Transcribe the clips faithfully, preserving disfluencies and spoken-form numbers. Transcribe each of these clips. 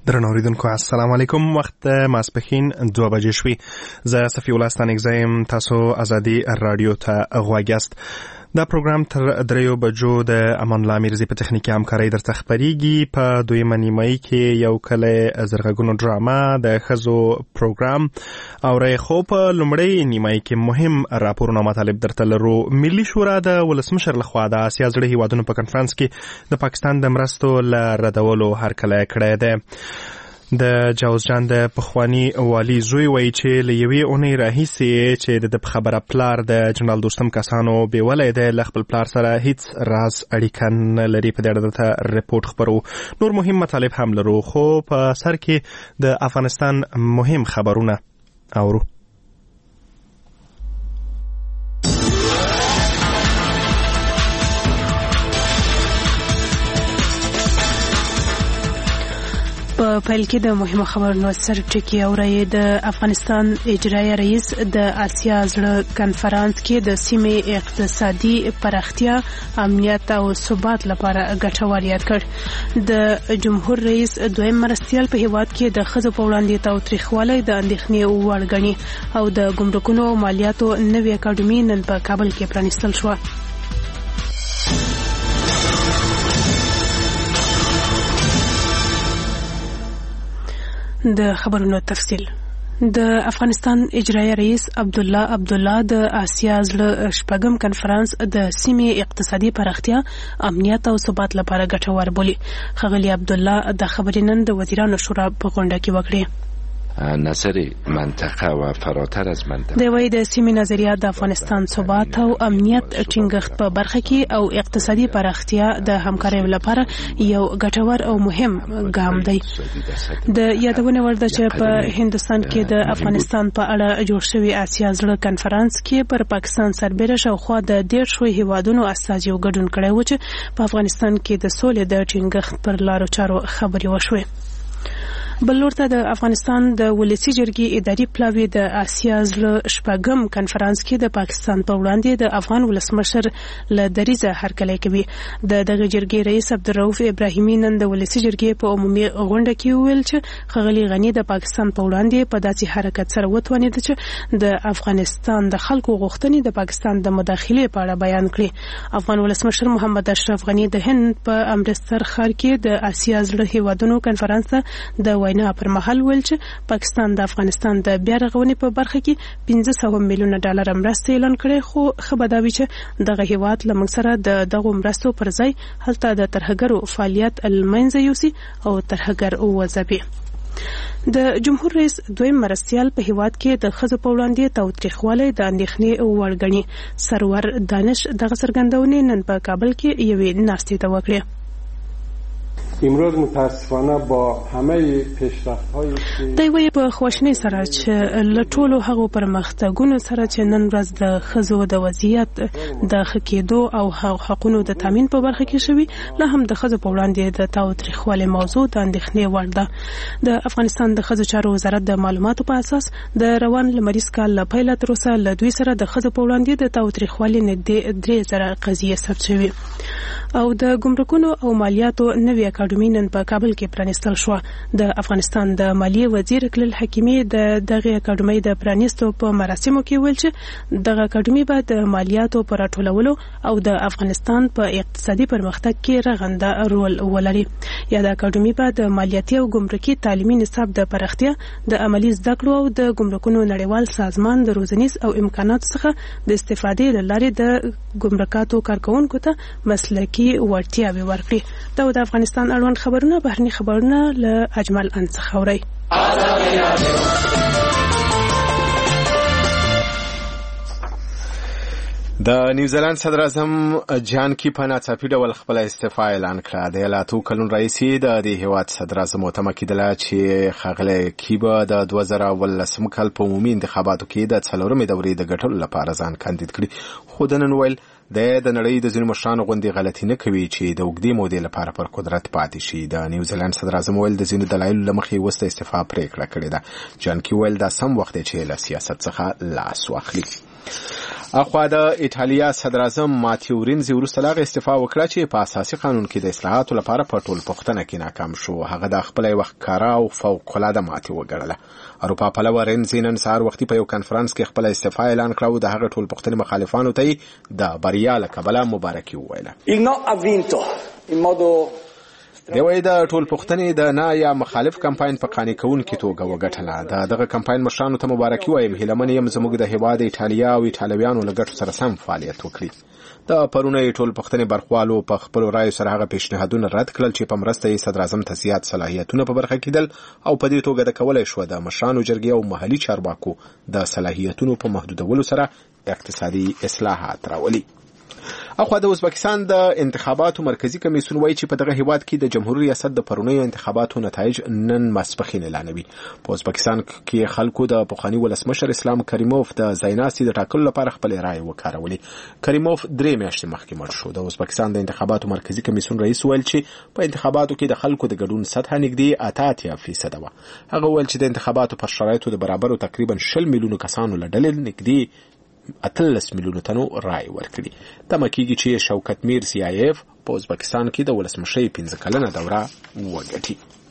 درنو اوریدونکو السلام علیکم. وخت ماسپښین دوه بجې شوې. زه صفی الله ستانکزی یم. تاسو ازادي رادیو ته غوږ یاست. دا پروګرام تر دریو بجو د امان الله میرزي په تخنیکي همکارۍ درته خپریږي. په دویمه نیمایي کې یو کله زرغونو ډراما د ښځو پروګرام اورئ، خو په لومړۍ نیمایي کې مهم راپورونه مطالب درته لرو. ملي شورا د ولسمشر لخوا د اسیا زړه هیوادونو په کنفرانس کې د پاکستان د مرستو له ردولو هرکلی کړی دی. د جاوزجان د پخوانی والی زوی وایي چې له یوې اونۍ راهیسې چې د خبره پلار د جنرال دوستم کسانو بیولی دی، له خپل پلار سره هیڅ راز اړیکه نه لري. په دې اړه درته رپورټ خپرو. نور مهم مطالب هم لرو، خو په سر کې د افغانستان مهم خبرونه اورو. په پیل کې د مهمه خبرونو سر ټکی اورئ. د افغانستان اجرایي رئیس د آسیا زړه کنفرانس کې د سیمې اقتصادي پراختیا، امنیت او ثبات لپاره ګټور یاد کړ. د جمهور رئیس دویم مرستیال په هیواد کې د ښځو په وړاندې تاوتریخوالی د اندېښنې وړ ګڼي او د ګمرکونو او مالیاتو نوې اکاډمي نن په کابل کې پرانیستل شوه. د خبرونو تفصیل. د افغانستان اجرایي رئیس عبدالله عبدالله د آسیا زړه شپږم کنفرانس د سیمې اقتصادي پراختیا، امنیت او ثبات لپاره ګټور بولي. ښاغلي عبدالله د خبرې نن د وزیرانو شورا په غونډه کې وکړې. نظر منطقه و فراتر از منطقه د وای د سیمې نظریات د افغانستان ثبات او امنیت ټینګښت په برخه کې او اقتصادي پراختیا د همکارۍ لپاره یو ګټور او مهم ګام دی. د یادونه وړ ده چې په هندستان کې د افغانستان په اړه جوړ شوی آسیا زړه کنفرانس کې پر پاکستان سربېره شاوخوا د ډېر شوي هیوادونو استازیو ګډون کړی و چې په افغانستان کې د سولې د ټینګښت پر لارو چارو خبرې وشوې. بل لور ته د افغانستان د ولسی جرګې اداري پلاوی د آسیا زړه شپږم کنفرانس کې د پاکستان په وړاندې د افغان ولسمشر له دریځه هرکلی کوي. د دغه جرګې رئیس عبدالرؤف ابراهیمي نن د ولسی جرګې په عمومي غونډه کې وویل چې ښاغلي غني د پاکستان په وړاندې په داسې حرکت سره وتوانېد چې د افغانستان د خلکو غوښتنې د پاکستان د مداخلې په اړه بیان کړي. افغان ولسمشر محمد اشرف غني د هند په امرتسر ښار کې د آسیا زړه هیوادونو کنفرانس ته د وینا پر مهال ویل چې پاکستان د افغانستان د بیا رغونې په برخه کې پنځه سوه میلیونه ډالر مرسته اعلان کړې، خو ښه به دا وي چې دغه هیواد له موږ سره د دغو مرستو پر ځای هلته د ترهګرو فعالیت له منځه یوسي او ترهګر وځپي. د جمهور رئیس دویم مرستیال په هیواد کې د ښځو په وړاندې تاوتریخوالی د اندېښنې وړ ګڼي. سرور دانش دغه څرګندونې نن په کابل کې یوې ناستې ته وکړې. امروز متاسفانه با همه پیشرفت‌هایی که دوی وایي په خواشینۍ سره چې له ټولو هغو پرمختګونو سره چې نن ورځ د ښځو د وضعیت د ښه کېدو او حقونو د تامین په برخه کې شوي، لا هم د ښځو په وړاندې د تاوتریخوالي موضوع د اندېښنې وړ ده. د افغانستان د ښځو چارو وزارت د معلوماتو په اساس د روان لمریز کال له پیله تر اوسه له دوی سره د ښځو په وړاندې د تاوتریخوالي نږدې درې زره قضیې ثبت شوي او د ګمرکونو او مالیاتو نوې اکاډمي نن په کابل کې پرانیستل شوه. د افغانستان د مالیې وزیر اکلل حکیمي د دغه اکاډمۍ د پرانیستو په مراسمو کې ویل چې دغه اکاډمي به د مالیاتو په راټولولو او د افغانستان په اقتصادي پرمختګ کې رغنده رول ولري. یا د اکاډمي به د مالیاتي او ګمرکي تعلیمي نصاب د پراختیا، د عملی زده کړو او د ګمرکونو نړیوال سازمان د روزنیز او امکاناتو څخه د استفادې له لارې د ګمرکاتو کارکونکو ته مسلکي وړتیاوې ورکړي. دا د افغانستان اړوند خبرونه بهرني خبرونه له اجمل ان څخه اورئ. د نیوزیلند صدر اعظم جان کی په ناڅاپي ډول خپل استعفا اعلان کړه. د ایالاتو کلون رئیس د دې هیواد صدر اعظم وتمه کېدله چې ښاغلی کی به د دوه زره اوولسم کال په عمومي انتخاباتو کې د څلورمې دورې د ګټلو لپاره ځان کاندید کړي، خو د نن ویل د د نړۍ د ځینو مشرانو غوندې غلطي نه کوي چې د اوږدې مودې لپاره پر قدرت پاتې شي. د نیوزیلند صدر اعظم ویل د ځینو دلایلو له مخې وروسته استعفا پرېکړه کړې ده. جان کی ویل دا سم وخت دی چې له سیاست څخه لاس واخلي. اخوا د ایټالیا صدر اعظم ماتیو رینزي وروسته لاغه استعفا وکړه چې په اساسي قانون کې د اصلاحاتو لپاره په ټول پوښتنه کې ناکام شو. هغه د خپل وخت کارا او فوق العاده ماتي وګړله. اروپا پلوه رینزي نن سهار وختي په یو کانفرنس کې خپل استعفا اعلان کړ او د هغه ټول پوښتنې مخالفانو ته د بریا له کبله مبارکي وویله. دی وایي د ټول پوښتنې د نه یا مخالف کمپاین په قانع کوونکې توګه وګټله. د دغه کمپاین مشرانو ته مبارکي وایم. هیلهمن یم زموږ د هېواد ایټالیا او ایټالویانو له ګټو سره سم فعالیت وکړي. د پرونی ټول پوښتنې برخوالو په خپلو رایو سره هغه پیشنهادونه رد کړل چې په مرسته یې صدر اعظم ته زیات صلاحیتونه په برخه کېدل او په دې توګه د کولی شوه د مشرانو جرګې او محلي چارواکو د صلاحیتونو په محدودولو سره اقتصادي اصلاحات راولي. اخوا د ازبکستان د انتخاباتو مرکزی کمیسیون وایي چې په دغه هیواد کې د جمهوریت ریاست د پرونیو انتخاباتو نتایج نن ماسپښین اعلانوي. په ازبکستان کې خلکو د پخوانی ولسمشر اسلام کریموف د ځایناستي د ټاکلو لپاره خپل رائے وکارولې. کریموف درې میاشتې مخکې مړ شو. د ازبکستان د انتخاباتو مرکزی کمیسیون رئیس ویل چې په انتخاباتو کې د خلکو د ګډون سطح نږدې اته اتیا فیصد وه. هغه ویل چې د انتخاباتو پر شرایطو د برابرو تقریبا شل میلیونو کسانو له ډلې نږدې اتلس میلیونو تنو رای ورکړي. تمه کېږي چې شوکت میر زیایف په ازبکستان کې د ولسمشۍ پنځه کلنه دوره وګټي.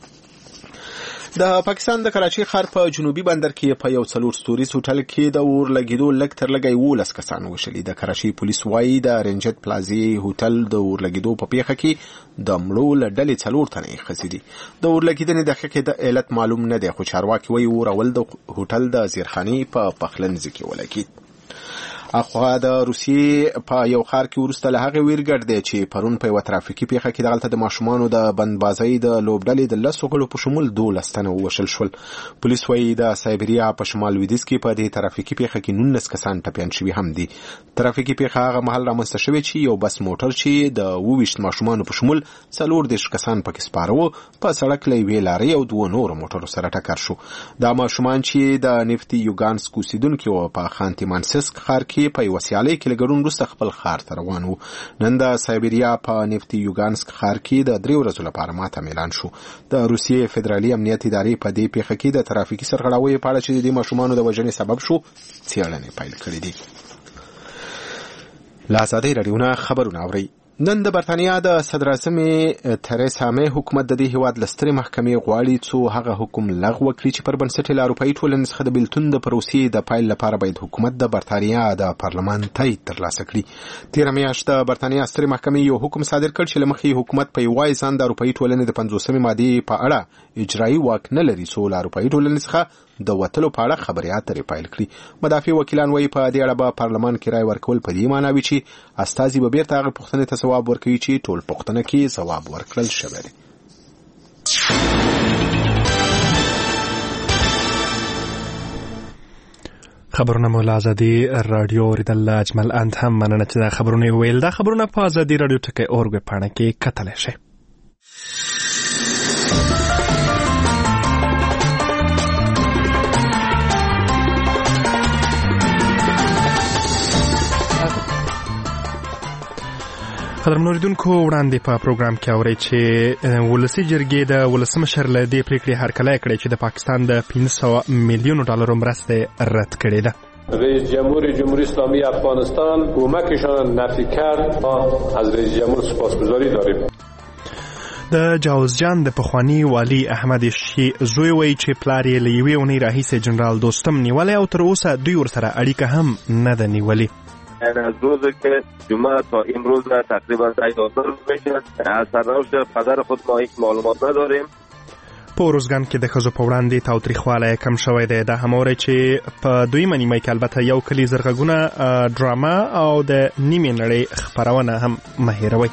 د پاکستان د کراچۍ ښار په جنوبي بندر کې په یو څلور ستوریز هوټل کې د اور لګېدو لږ تر لږه یولس کسان وشلي. د کراچۍ پولیس وایي د رنجت پلازي هوټل د اور لګېدو په پیښه کې د مړو له ډلې څلور تنه یې ښځې دي. د اور لګېدنې دقیق علت معلوم نه دی، خو چارواکي وایي اور اول د هوټل د زیرخانې په پخلنځي کې ولګېد. اخوا د روسیې په یو ښار کې وروسته له هغې ویرګډ دی چې پرون په یوه ترافیکي پیښه کې دغلته د ماشومانو د بندبازۍ د لوبډلې د لسو غړو په شمول دولس تنه ووژل شول. پولیس وایي د سایبریا په شمال لویدیځ کې په دې ترافیکي پیښه کې نولس کسان ټپیان شوي هم دي. ترافیکي پیښه هغه مهال رامنځته شوې چې یو بس موټر چې د اووه ویشت ماشومانو په شمول څلور دېرش کسان پکې سپاره وو په سړک له یوې لارې او دوو نورو موټرو سره ټکر شو. دا ماشومان چې د نفتی یوګانسک اوسېدونکي وو په خانتي مانسسک ښار کې په یوه سیالۍ کې له ګډون وروسته خپل ښار ته روان وو. نن د سایبریا په نفتی یوګانسک ښار کې د درې ورځو لپاره ماتم اعلان شو. د روسیې فدرالي امنیت ادارې په دې پیښه کې د ترافیکي سرغړاویو په اړه چې د دې ماشومانو د وژنې سبب شو څېړنې پیل کړې دي. له ازادۍ راډیو نه خبرونه اورئ. نن د برتانیا د صدر اعظم تریسا مې حکومت د دې هیواد له سترې محکمې غواړي څو هغه حکم لغوه کړي چې پر بنسټ یې له اروپایي ټولنې څخه د بېلتون د پروسې د پیل لپاره باید حکومت د برتانیا د پارلمان تایید ترلاسه کړي. تېره میاشت د برتانیا سترې محکمې یو حکم صادر کړ چې له مخې حکومت په یوازې ځان د اروپایي ټولنې د پنځوسمې مادې په اړه اجرایي واک نه لري څو له اروپایي ټولنې څخه د وتلو په اړه خبرې اترې پیل کړي. مدافع وکیلان وایي په دې اړه به پارلمان کې رای ورکول په دې معنی وي چې استازي به بیرته هغې پوښتنې ته ځواب ورکوي چې ټول پوښتنه کې ځواب ورکړل شوی دی. خبرونه مو له ازادي راډیو اوریدل. اجمل انت هم مننه چې دا خبرونه ویل. دا خبرونه په ازادي راډیو ټکی اورګ پاڼه کې کتلی شئ. قدرمنو اوریدونکو وړاندې په پروګرام کې اورئ چې ولسي جرګې د ولسمشر له دې پرېکړې هرکلی کړی چې د پاکستان د پنځه سوه میلیونو ډالرو مرستې رد کړې ده. رئیس جمهور جمهوری اسلامی افغانستان کمکشان نفی کرد. از رئیس جمهور سپاسگزاری داریم. د جاوزجان د پخوانی والی احمد شي زوی وایي چې پلار یې له یوې اونۍ راهیسې جنرال دوستم نیولی او تر اوسه دوی ورسره اړیکه هم نه ده نیولې. از روزی که جمعه تا امروز تقریبا یازده روز میشه. از سرنوشت پدر خود ما هیچ معلومات نداریم. په اروزګان کې د ښځو په وړاندې تاوتریخوالی کم شوی دی. دا هموری چې په دویمه نیمه کې البته یو کلی زرغږونه ډراما او د نیمې نړۍ خپرونه هم مه هېروئ.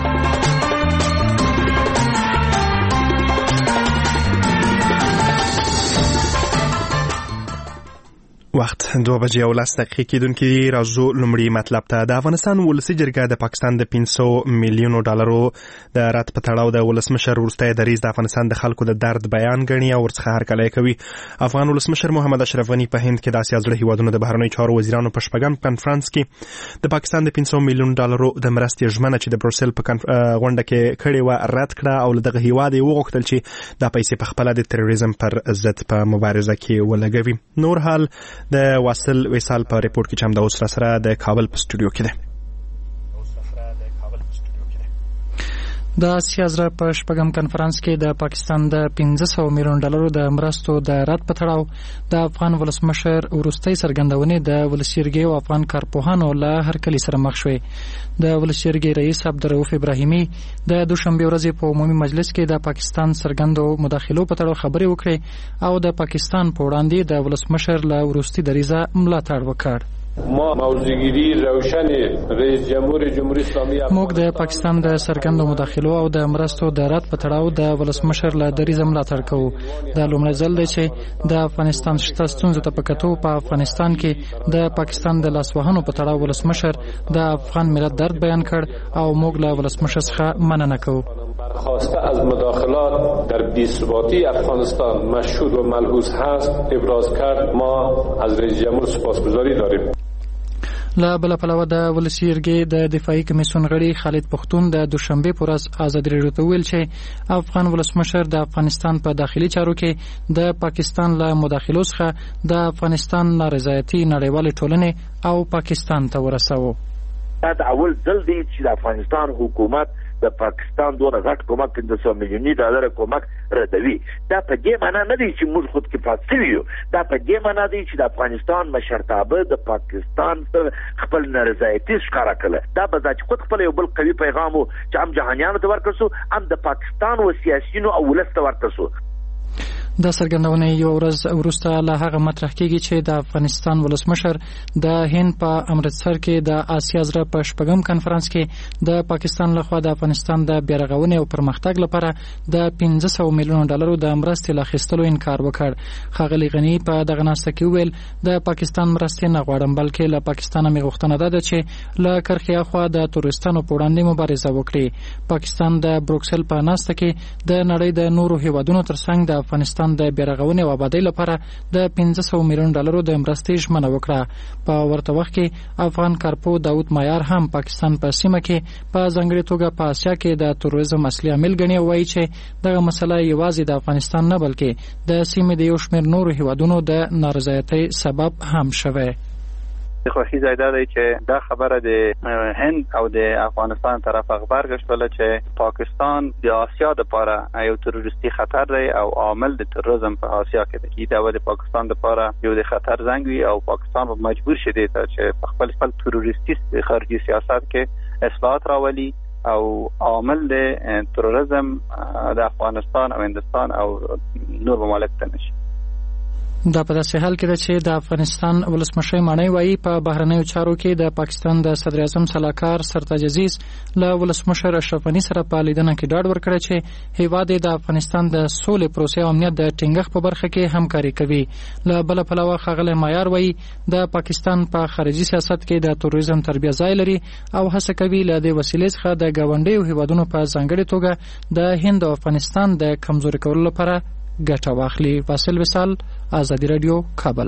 وخت دوه بجې او لس دقیقې کېدونکي دي. راځو لومړي مطلب ته. د افغانستان ولسي جرګه د پاکستان د پنځه سوه میلیونو ډالرو د رد په تړاو د ولسمشر وروستی دریځ د افغانستان د خلکو د درد بیان ګڼي او ورڅخه هرکلی کوي. افغان ولسمشر محمد اشرف غني په هند کې د اسیا زړه هیوادونو د بهرنیو چارو وزیرانو په شپږم کنفرانس کې د پاکستان د پنځه سوه میلیونو ډالرو د مرستې ژمنه چې د بروسل په غونډه کې کړې وه رد کړه او له دغه هیواد یې وغوښتل چې دا پیسې په خپله د تروریزم پر ضد په مبارزه کې ولګوي. نور حال د واصل وصال په ریپورت کې چې هم د اوس را سره د کابل په سټوډیو کې ده. د اسیا زړه په شپږم کنفرانس کې د پاکستان د پنځه سوه میلیون ډالرو د مرستو د رد په تړاو د افغان ولسمشر وروستۍ څرګندونې د ولسجرګې او افغان کارپوهانو له هرکلي سره مخ شوې. د ولسجرګې رئیس عبدالرؤف ابراهیمي د دوشنبې ورځې په عمومي مجلس کې د پاکستان څرګندو مداخلو په تړاو خبرې وکړې او د پاکستان په وړاندې د ولسمشر له وروستي دریځه ملاتړ وکړ. ما موضوعگیری روشن رئیس جمهور جمهوری اسلامی موږ د پاکستان د څرګندو مداخلو او د مرستو د رد په تړاو د ولسمشر له دریځه ملاتړ کوو. دا لومړی ځل دی چې د افغانستان شته ستونزو ته په کتو په افغانستان کې د پاکستان د لاسوهنو په تړاو ولسمشر د افغان ملت درد بیان کړ او موږ له ولسمشر څخه مننه کوو. خواسته از مداخلات در بی‌ثباتی افغانستان مشهود و ملحوظ هست ابراز کرد. ما از رئیس جمهور سپاسگزاری داریم. له بل پلوه د ولسجرګې د دفاعي کمیسیون غړي خالد پختون د دوشنبې په ورځ ازادي راډیو ته ویل چې افغان ولسمشر د افغانستان په داخلي چارو کې د پاکستان له مداخلو څخه د افغانستان نارضایتي نړیوالې ټولنې او پاکستان ته ورساوه. دا اول ځل دی چې د افغانستان حکومت د پاکستان دونه غټ کومک پنځه سوه میلیوني ډالر کومک ردوي. دا په دې معنا نه دی چې موږ خود کفایت شوي یو. دا په دې معنا دی چې د افغانستان مشرتابه د پاکستان خپل نارضایتي ښکاره کړه. دا به دا چې خود خپل یو بل قوي پیغام و چې هم جهانیانو ته ورکړ شو هم د پاکستان و سیاسیونو او ولس ته ورکړ شو. دا څرګندونه یو ورځ وروسته له هغه مطرح کېږي چې د افغانستان ولسمشر د هند په امرتسر کې د آسیا زړه په شپږم کنفرانس کې د پاکستان لخوا د افغانستان د بیارغونې او پرمختګ لپاره د پنځه سوه میلیونو ډالرو د مرستې له اخیستلو انکار وکړ. ښاغلي غني په دغه ناسته کې وویل د پاکستان مرستې نه غواړم بلکې له پاکستانه مې غوښتنه ده چې له کرښې اخوا د تورستانو په وړاندې مبارزه وکړي. پاکستان د بروکسل په ناسته کې د نړۍ د نورو هیوادونو ترڅنګ د افغانستان د بیارغونې او آبادۍ لپاره د پنځه سوه میلیون ډالرو د مرستې ژمنه وکړه. په ورته وخت کې افغان کارپو داود مایار هم پاکستان په سیمه کې په ځانګړې توګه په اسیا کې د تروریزم اصلي عامل ګڼي او وایي چې دغه مسله یوازې د افغانستان نه بلکې د سیمې د یو شمېر نورو هیوادونو د نارضایتۍ سبب هم شوی. خوښي زیاده دی چې دا خبره د هند او د افغانستان طرف خبر غشتله چې پاکستان د آسیا لپاره یو تروریستي خطر دی او عامل د تروریزم په آسیا کې دی. دا د پاکستان لپاره یو د خطر زنګ وي او پاکستان به مجبور شي دی چې په خپل خپل تروریستي خارجي سیاست کې اصلاحات راولي او عامل د تروریزم د افغانستان او هندستان او نور ممالک ته نشي. دا په داسې حال کې ده چې د افغانستان ولسمشر مانی وایي په بهرنیو چارو کې د پاکستان د صدر اعظم سلاکار سرتاج عزیز له ولسمشر اشرف غني سره په لیدنه کې ډاډ ورکړی چې هیواد د افغانستان د سولې پروسې او امنیت د ټینګښت په برخه کې همکاري کوي. له بل پلوه ښاغلی مایار وایي د پاکستان په خارجي سیاست کې د تروریزم تربیه ځای لري او هڅه کوي له دې وسیلې څخه د ګاونډیو هیوادونو په ځانګړې توګه د هند او افغانستان د کمزوري کولو لپاره ګټه واخلي. فاصل وصال، آزادي رادیو، کابل.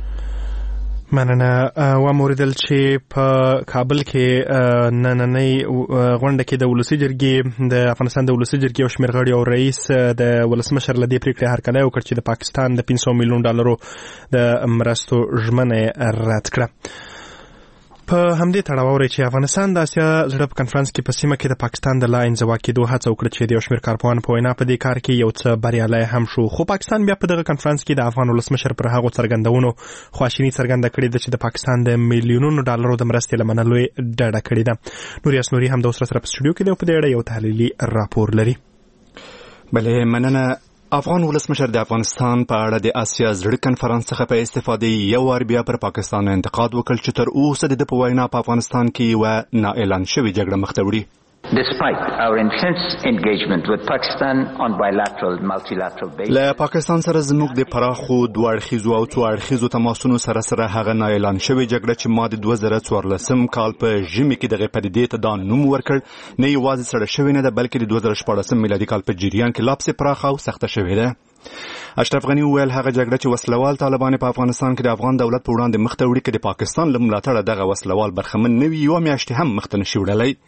مننه. و موریدل چې په کابل کې نننۍ غونډه کې د ولسی جرګې د افغانستان د ولسی جرګې او شمېر غړي او رئیس د ولسمشر له دې پریکړې هرکلی وکړ چې د پاکستان د پنځه سوه میلیون ډالرو د مرستو ژمنه رد کړه. په همدې تړاو اوري چې افغانستان د اسیا زړه په کنفرانس کې په سیمه کې د پاکستان د لا انزوا کېدو هڅه وکړه چې د یو شمېر کارپوهانو په وینا په دې کار کې یو څه بریالی هم شو. خو پاکستان بیا په دغه کنفرانس کې د افغان ولسمشر پر هغو څرګندونو خواشیني څرګنده کړې ده چې د پاکستان د میلیونونو ډالرو د مرستې له منلو یې ډډه کړې ده. نوریاس نوري هم د اوس سره په سټوډیو کې دی او په دې اړه یو تحلیلي راپور لري. بله مننه. افغان ولسمشر د افغانستان په اړه د اسیا زړه کنفرانس څخه په استفادې یو وار بیا پر پاکستان انتقاد وکړ چې تر اوسه د په وینا په افغانستان کې یو نا اعلان شوی جګړه مخ ته وړي. Despite our intense engagement with Pakistan on bilateral multilateral basis, له پاکستان سره زموږ د پراخو دوه اړخیزو او څو اړخیزو تماسونو سره سره هغه نا اعلان شوی جګړه چې ما د دوه زره څوارلسم کال په ژمي کې دغه پدیدې ته دا نوم ورکړ نه یوازې سره شوی نه ده بلکې د دوه زره شپاړسم میلادي کال په جریان کې لا پسې پراخه او سخته شوې ده. اشرف غني وویل هغه جګړه چې وسلوال طالبان په افغانستان کې د افغان دولت په وړاندې مخ ته وړي کې د پاکستان له ملاتړه دغه وسلوال برخمن نه وي یوه میاشتې هم مخ ته نشي وړلی.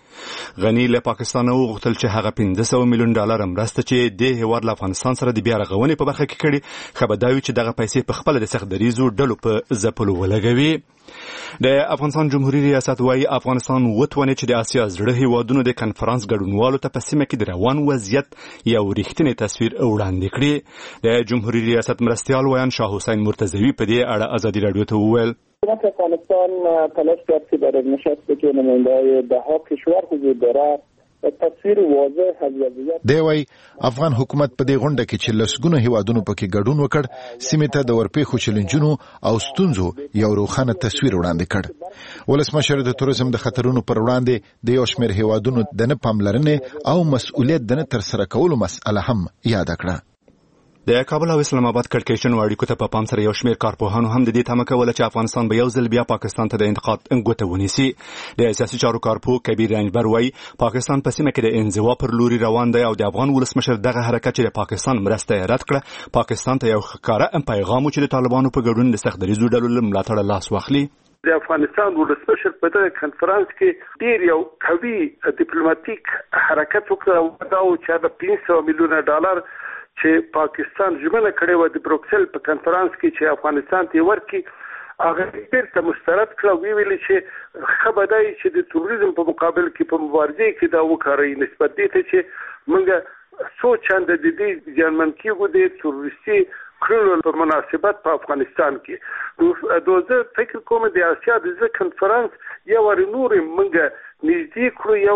غنی له پاکستان وغوښتل چې هغه پنځه سوه میلیون ډالر مرسته چې د هیواد له افغانستان سره د بیا رغونې په برخه کې کړي خبرداوي چې دغه پیسې په خپل د سختدریزو ډلو په ځپلو ولګوي. د افغانستان جمهوریت ریاست وايي افغانستان وتواني چې د آسیا زړه هیوادونو د کنفرانس ګډونوالو ته په سیمه کې د روان وضعیت یو رښتینی تصویر وړاندې کړي. د جمهوریت ریاست مرستیال ویان شاه حسین مرتضوی په دې اړه ازادي رادیو ته وویل افغانستان تلاش کرد که در نشست که نماینده‌های ده‌ها کشور حضور دارد تصویر واضح از وضعیت دی وای افغان حکومت په دې غونډه کې چې لسګونه هیوادونو پکې ګډون وکړ سیمه ته د ورپېښو چیلنجونو او ستونزو یو روښانه تصویر وړاندې کړ. ولسمشر د توریزم د خطرونو پر وړاندې د یو شمېر هیوادونو د نه پاملرنې او مسؤلیت د نه ترسره کولو مسأله هم یاد کړه. د کابل او اسلام آباد کړکېچن اړیکو ته په پام سره یو شمېر کارپوهانو هم د دې تمه کوله چې افغانستان به یو ځل بیا پاکستان ته د انتقاد ګوته ونیسي. د سیاسي چارو کارپوه کبیر رنجبر وایي پاکستان په سیمه کې د انزوا پر لوري روان دی او د افغان ولسمشر دغه حرکت چې د پاکستان مرسته یې رد کړه پاکستان ته یو ښکاره پیغام و چې د طالبانو په ګډون د سختدریزو ډلو له ملاتړه لاس واخلي. د افغانستان ولسمشر په دغه کنفرانس کې ډیر یو قوي ډیپلوماټیک حرکت وکړ او دا چې د پنځه سوه میلیونه ډالر چې پاکستان ژمنه کړې و د بروکسل په کنفرانس کې چې افغانستان ته ورکړي هغه بیرته مسترد کړه وی ویل چې خبردای چې د توریزم په مقابل کې په مبارزه کې دا وکړي نسبت دي ته چې موږ سوچاند د دې ځانمن کېږو د تورستي کړلو په مناسبت په افغانستان کې دوزه فکر کوم د آسیا د کنفرانس یو ور نور موږ نږدې کړو یو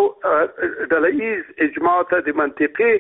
ډلهیز اجماع ته د منطقي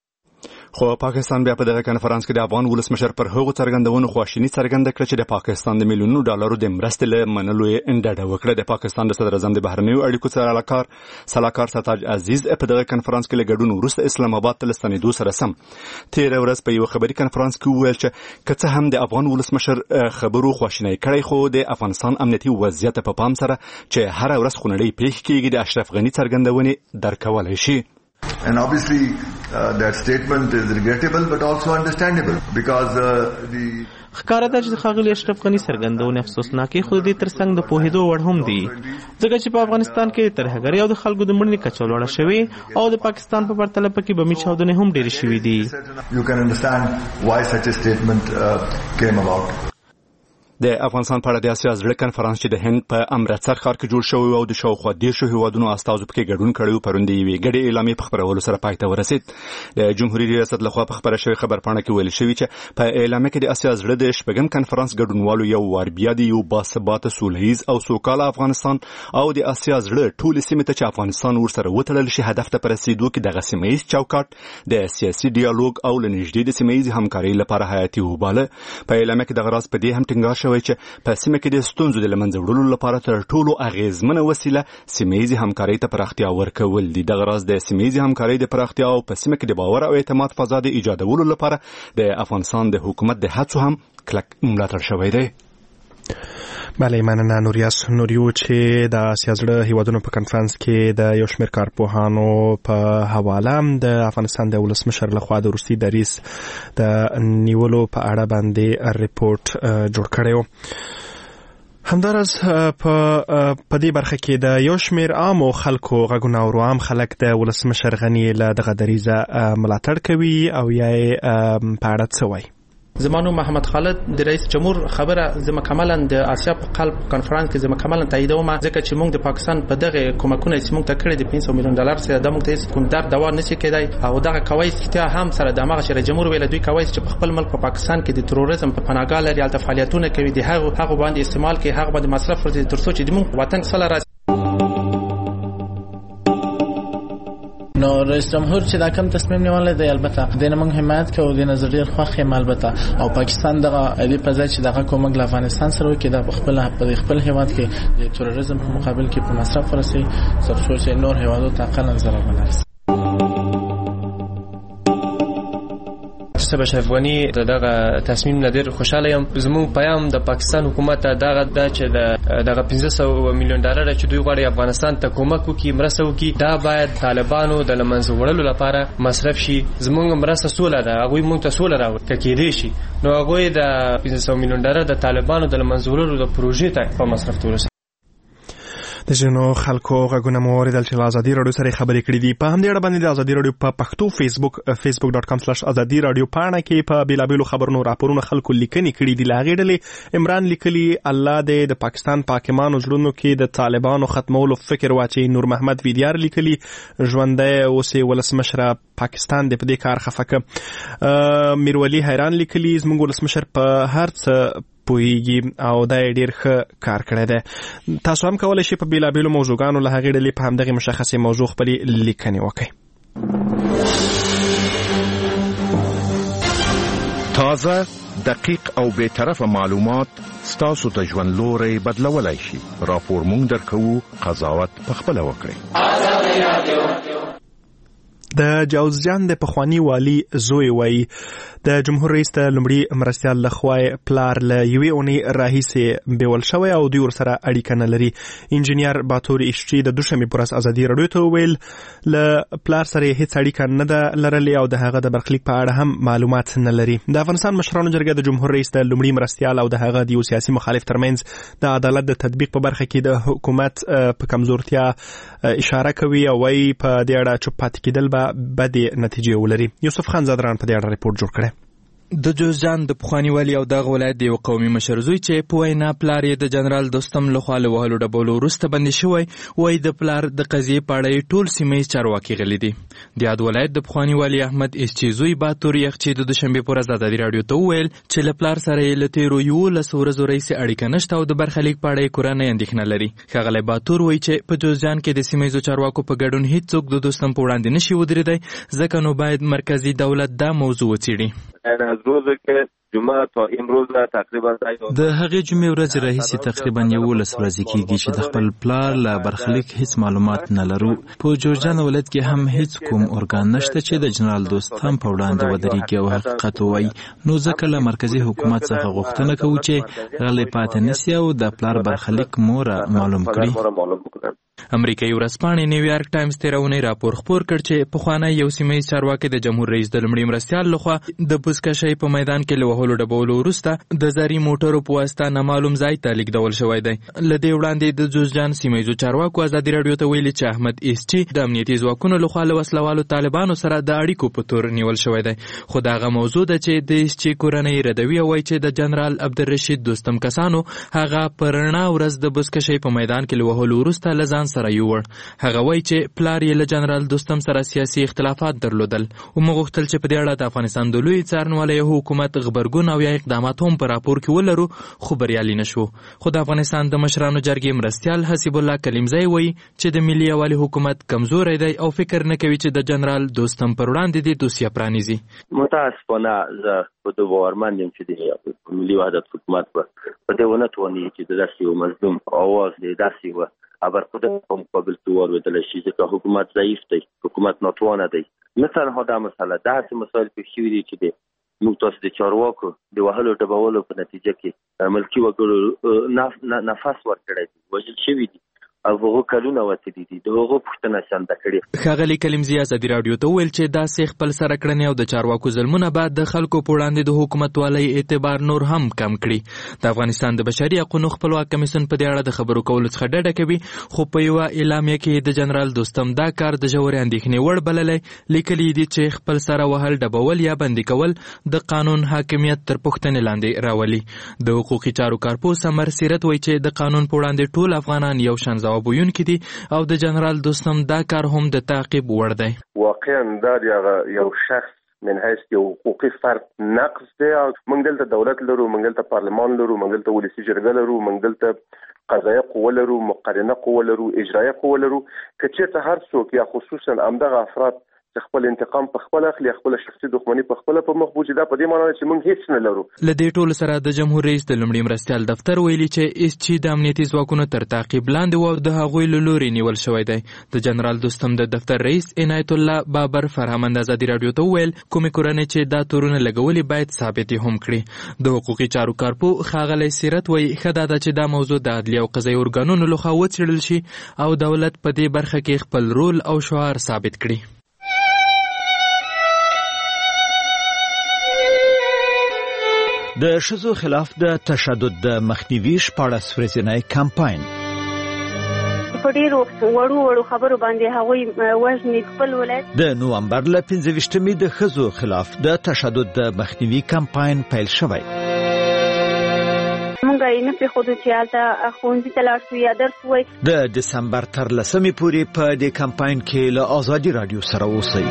خو پاکستان بیا په دغه کنفرانس کې د افغان ولسمشر پر هغو څرګندونو خواشیني څرګنده کړه چې د پاکستان د میلیونونو ډالرو د مرستې له منلو یې انډاډه وکړه. د پاکستان د صدر اعظم د بهرنیو اړیکو سلاکار سلاکار ستاج عزیز په دغه کنفرانس کې له ګډون وروسته اسلام آباد ته ستنېدو سره سم تېره ورځ په یو خبري کنفرانس کې وویل چې که څه هم د افغان ولسمشر خبرو خواشینی کړی خو د افغانستان امنیتي وضعیت په پام سره چې هر ورځ خونړۍ پیښې کېږي د اشرف غني څرګندونې درکولای شي. And obviously uh, that statement is regrettable but also understandable because uh, the ښکاره ده چې ښاغلي اشرف غني څرګندونې افسوسناکې خو د دې ترڅنګ د پوهېدو وړ هم دي ځکه چې په افغانستان کې د ترهګرۍ او د خلکو د مړینې کچه لوړه شوې او د پاکستان په پرتله پکې بمي چاودنې هم ډېرې شوې دي. You can understand why such a statement uh, came about. د افغانستان په اړه د آسیا زړه کنفرانس چې د هند په امرتسر ښار کې جوړ شوی او د شاوخوا دېرشو هیوادونو استازو پکې ګډون کړی و پرون د یوې ګډې اعلامیې په خپرولو سره پای ته ورسېد. د جمهوریت ریاست لخوا په خپره شوې خبرپاڼه کې ویل شوي چې په اعلامیه کې د آسیا زړه د شپږم کنفرانس ګډونوالو یو وار بیا د یو باثباته سوله ییز او سوکاله افغانستان او د آسیا زړه ټولې سیمې ته چې افغانستان ورسره وتړل شي هدف ته په رسېدو کې دغه سیمه ییز چوکاټ د سیاسي ډیالوګ او له نږدې د سیمه ییزې همکارۍ لپاره حیاتي وباله. په اعلامیه کې دغه راز په دې هم ټینګار شوی چې په سیمه کې د ستونزو د لمنځه وړلو لپاره تر ټولو اغیزمنه وسیله سیمه ییزې همکارۍ ته پراختیا ورکول دي. دغه راز د سیمه ییزې همکارۍ د پراختیا او په سیمه کې د باور او اعتماد فضا د ایجادولو لپاره د افغانستان د حکومت د هڅو هم کلک ملاتړ شوی دی. بله مننه نوریاس نوریو چې د آسیا زړه هیوادونو په کنفرانس کې د یو شمېر کارپوهانو په حواله د افغانستان د ولسمشر لخوا د وروستي دریځ د نیولو په اړه باندې ریپورت جوړ کړی و. همدارس په په دې برخه کې د یو شمېر عامو خلکو غږونه او عام خلک د ولسمشر غني له دغه دریځه ملاتړ کوي او یا په اړه څه وایي. زمانو محمد خالد د رئیس جمهور خبره زما کمالاً د آسیا په قلب کانفرنس کې زما کمالاً تاییدوم ځکه چې موږ د پاکستان په دغه کومکونه چې موږ ته کړی د پنځه سوه میلیون ډالر سره د موږ ته کوم درد دوا نشي کېدای او دغه کوي چې هم سره د مغه رئیس جمهور ویل دوی کوي چې په خپل ملک په پاکستان کې د تروریزم په پناهګاه لري الته فعالیتونه کوي د هغه هغه باندې استعمال کوي هغه باندې مصرف ورته ترڅو چې د موږ وطن سره راځي. نو رئیس جمهور چې دا کوم تصمیم نیولای دی البته د نمنګ حمایت کوي د نظریه خوخه البته او پاکستان دغه علی په ځای چې دغه کومک له افغانستان سره وکړي د خپل په خپل هیواد کې د تروریزم په مقابل کې په مصرف ورسي ترڅو چې نور هیوادو ته اقل ضرر ونرسي. مصطفی اشرف غني دغه تصمیم نادر خوشاله یم. زموږ پیام د پاکستان حکومت دغه د چې دغه پنځه سوه میلیون ډالر چې دوی غواړي افغانستان ته کومک وکړي مرسته وکړي دا باید طالبانو د لمنځه وړلو لپاره مصرف شي. زموږ مرسته سوله ده هغوی موږ ته سوله راوړي که کېدای شي نو هغوی د پنځه سوه میلیون ډالر د طالبانو د لمنځه وړلو د پروژې ته په مصرف ورسوي. د جنو خلکو غږونه مو اوریدل چې ازادي رادیو سره خبرې کړې دي. په همدې اړه باندې د ازادي رادیو په پښتو فیسبوک فیسبوک ډاټ کام سلاش ازادي رادیو پاڼه کې په بیلابېلو خبرونو راپورونو خلکو لیکنې کړي دي. لا غېډلې عمران لیکلي الله دې د پاکستان پاکمانو زړونو کې د طالبانو ختمولو فکر واچي. نور محمد ویدیار لیکلي ژوندۍ اوسې ولسمشره پاکستان دې په دې کار خفه کړه. میرولی حیران لیکلي زموږ ولسمشر په هر څه پوهیږي او دا ډیر ښه کار کړی دی. تاسو هم کولی شئ په بیلابېلو موضوعګانو له هغې ډلې په همدغې مشخصې موضوع خپلې لیکنې وکړئ. تازه، دقیق او بېطرفه معلومات ستاسو ته ژوند لوری بدلولی شي. راپور مونږ درکوو، قضاوت پخپله وکړئ. د جوزجان د پخوانی والی زوی وایي د جمهور رئیس ته لومړي مرستیال لخوا پلار له یوې اونۍ راهیسې بیول شوی او دوی ورسره اړیکه نه لري. انجینیر باتور ایشچي د دوشنبې په ورځ ازادي راډیو ته وویل له پلار سره یې هېڅ اړیکه نه ده لرلې او د هغه د برخلیک په اړه هم معلومات نه لري. د افغانستان مشرانو جرګه د جمهور رئیس د لومړي مرستیال او د هغه د یو سیاسي مخالف ترمنځ د عدالت د تطبیق په برخه کې د حکومت په کمزورتیا اشاره کوي او وایي په دې اړه چوپ پاتې کېدل به بدې نتیجې ولري. یوسف خان زادران په دې اړه ریپورت جوړ کړی. د جوزجان د پخوانی والی او دغه ولایت د یو قومي مشر زوی چې په وینا پلار یې د جنرال دوستم لخوا له وهلو ډبولو وروسته بندي شوی، وایي د پلار د قضیې په اړه ټول سیمه ییز چارواکي غلي دي. د یاد ولایت د پخوانی والی احمد ایسچي زوی باتور یخچي د دوشنبې په ورځ ازادي راډیو ته وویل چې له پلار سره یې له تېرو یولسو ورځو راهیسې اړیکه نشته او د برخلیک په اړه یې کورنۍ اندېښنه لري. ښاغلی باتور وایي چې په جوزجان کې د سیمه ییزو چارواکو په ګډون هیڅوک د دوستم په وړاندې نشي ودرېدی، ځکه نو باید مرکزي دولت دا موضوع وڅېړي. جمعه تا امروز تقریبا د هغې جمعې ورځې راهیسې تقریبا یولس ورځې کېږي چې د خپل پلار له برخلیک هیڅ معلومات نه لرو. په جوزجان ولایت کې هم هیڅ کوم ارګان نشته چې د جنرال دوستم په وړاندې ودرېږي او حقیقت ووایي. نو ځکه له مرکزي حکومت څخه غوښتنه کوو چې غلی پاتې نشي او د پلار برخلیک مو را معلوم کړي. امریکایي ورځپاڼې نیویارک ټایمز تېره اونۍ راپور خپور کړ چې پخوانی یو سیمه ییز چارواکی د جمهور رئیس د لومړي مرستیال لخوا د بزکشۍ په میدان کې له وهلو ډبولو وروسته د زري موټرو په واسطه نامعلوم ځای ته لیږدول شوی دی. له دې وړاندې د جوزجان سیمه ییزو چارواکو ازادي راډیو ته ویلي چې احمد ایسچي د امنیتي ځواکونو لخوا له وسلوالو طالبانو سره د اړیکو په تور نیول شوی دی. خو د هغه موضوع ده چې د ایسچي کورنۍ ردوي او وایي چې د جنرال عبدالرشید دوستم کسانو هغه په رڼا ورځ د بزکشۍ په میدان کې له وهلو وروسته له ځان سره یووړ. هغه وایي چې پلار یې له جنرال دوستم سره سیاسي اختلافات درلودل او موږ غوښتل چې په دې اړه د افغانستان د لوی څارنوالۍ حکومت غبرګون او یا اقدامات هم په راپور کې ولرو، خو بریالي نشو. خو د افغانستان د مشرانو جرګې مرستیال حسیب الله کلیمزی وایي چې د ملي یووالي حکومت کمزوری دی او فکر نه کوي چې د جنرال دوستم پر وړاندې د دوسیه پرانیزي. متاسفانه زه په دې باورمند یم چې د ملي وحدت حکومت په دې ونه تواني چې د داسې یو مظلوم اواز د داسې یوه ابر خود په مقابل کې ورودل شي، ځکه حکومت ضعیف دی، حکومت ناتوانه دی. نه تنها دا مسله، داسې مسایل پېښ شوي دي چې د موږ تاسو د چارواکو د وهلو ډبولو په نتیجه کې ملکي وګړو نفس ورکړی دي، وژل شوي دي او هغه کلونه وتلي دي، د هغو پوښتنه چنده کړې. ښاغلي کلیمزي ازادي راډیو ته وویل چې داسې خپل سره کړنې او د چارواکو ظلمونه به د خلکو په وړاندې د حکومتوالۍ اعتبار نور هم کم کړي. د افغانستان د بشري حقوقو خپلواک کمیسیون په دې اړه د خبرو کولو څخه ډډه کوي، خو په یوه اعلامیه کې د جنرال دوستم دا کار د ژورې اندېښنې وړ بللی. لیکلي دي چې خپل سره وهل، ډبول یا بندي کول د قانون حاکمیت تر پوښتنې لاندې راولي. د حقوقي چارو کارپوه سمر سیرت وایي چې د قانون په وړاندې ټول افغانان یو شان ځواب ویونکي دي او د جنرال دوستم دا کار هم د تعقیب وړ دی. واقعا دا یو شخص من حیث یو حقوقي فرد نقص دی. موږ دلته دولت لرو، موږ دلته پارلمان لرو، موږ دلته ولسي جرګه لرو، موږ دلته قضایه قوه لرو، مقننه قوه لرو، اجرایه قوه لرو. که چېرته هر څوک یا خصوصا همدغه افراد چې خپل انتقام په خپل اخلي، خپل شخصي دښمني په خپل په مخ بوجي، دا په دې معنی چې موږ هیڅ نه لرو. له دې ټولو سره د جمهور رئیس د لومړي مرستیال دفتر ویلي چې ایسچي د امنیتي ځواکونو تر تعقیب لاندې و او د هغوی له لوري نیول شوی دی. د جنرال دوستم د دفتر رئیس عنایت الله بابر فرهمند ازادي راډیو ته وویل کومې کورنۍ چې دا تورونه لګولي باید ثابت هم کړي. د حقوقي چارو کارپوه ښاغلی سیرت وایي ښه دا ده چې دا موضوع د عدلیه او قضایي ارګانونو لخوا وڅېړل شي او دولت په دې برخه کې خپل رول او شعار ثابت کړي. د ښځو خلاف د تشدد د مخنیوي شپاړس ورځنی کمپاین په ډیرو وړو وړو خبرو باندې هغوی وژني خپل ولایت. د نوامبر له پنځه ویشتمې د ښځو خلاف د تشدد د مخنیوي کمپاین پیل شوی. مونږ یې نه پرېښودو چې هلته ښوونځي ته لاړ شو یا درس ووایي. د دسمبر تر لسمې پورې په دې کمپاین کې له ازادي راډیو سره اوسئ.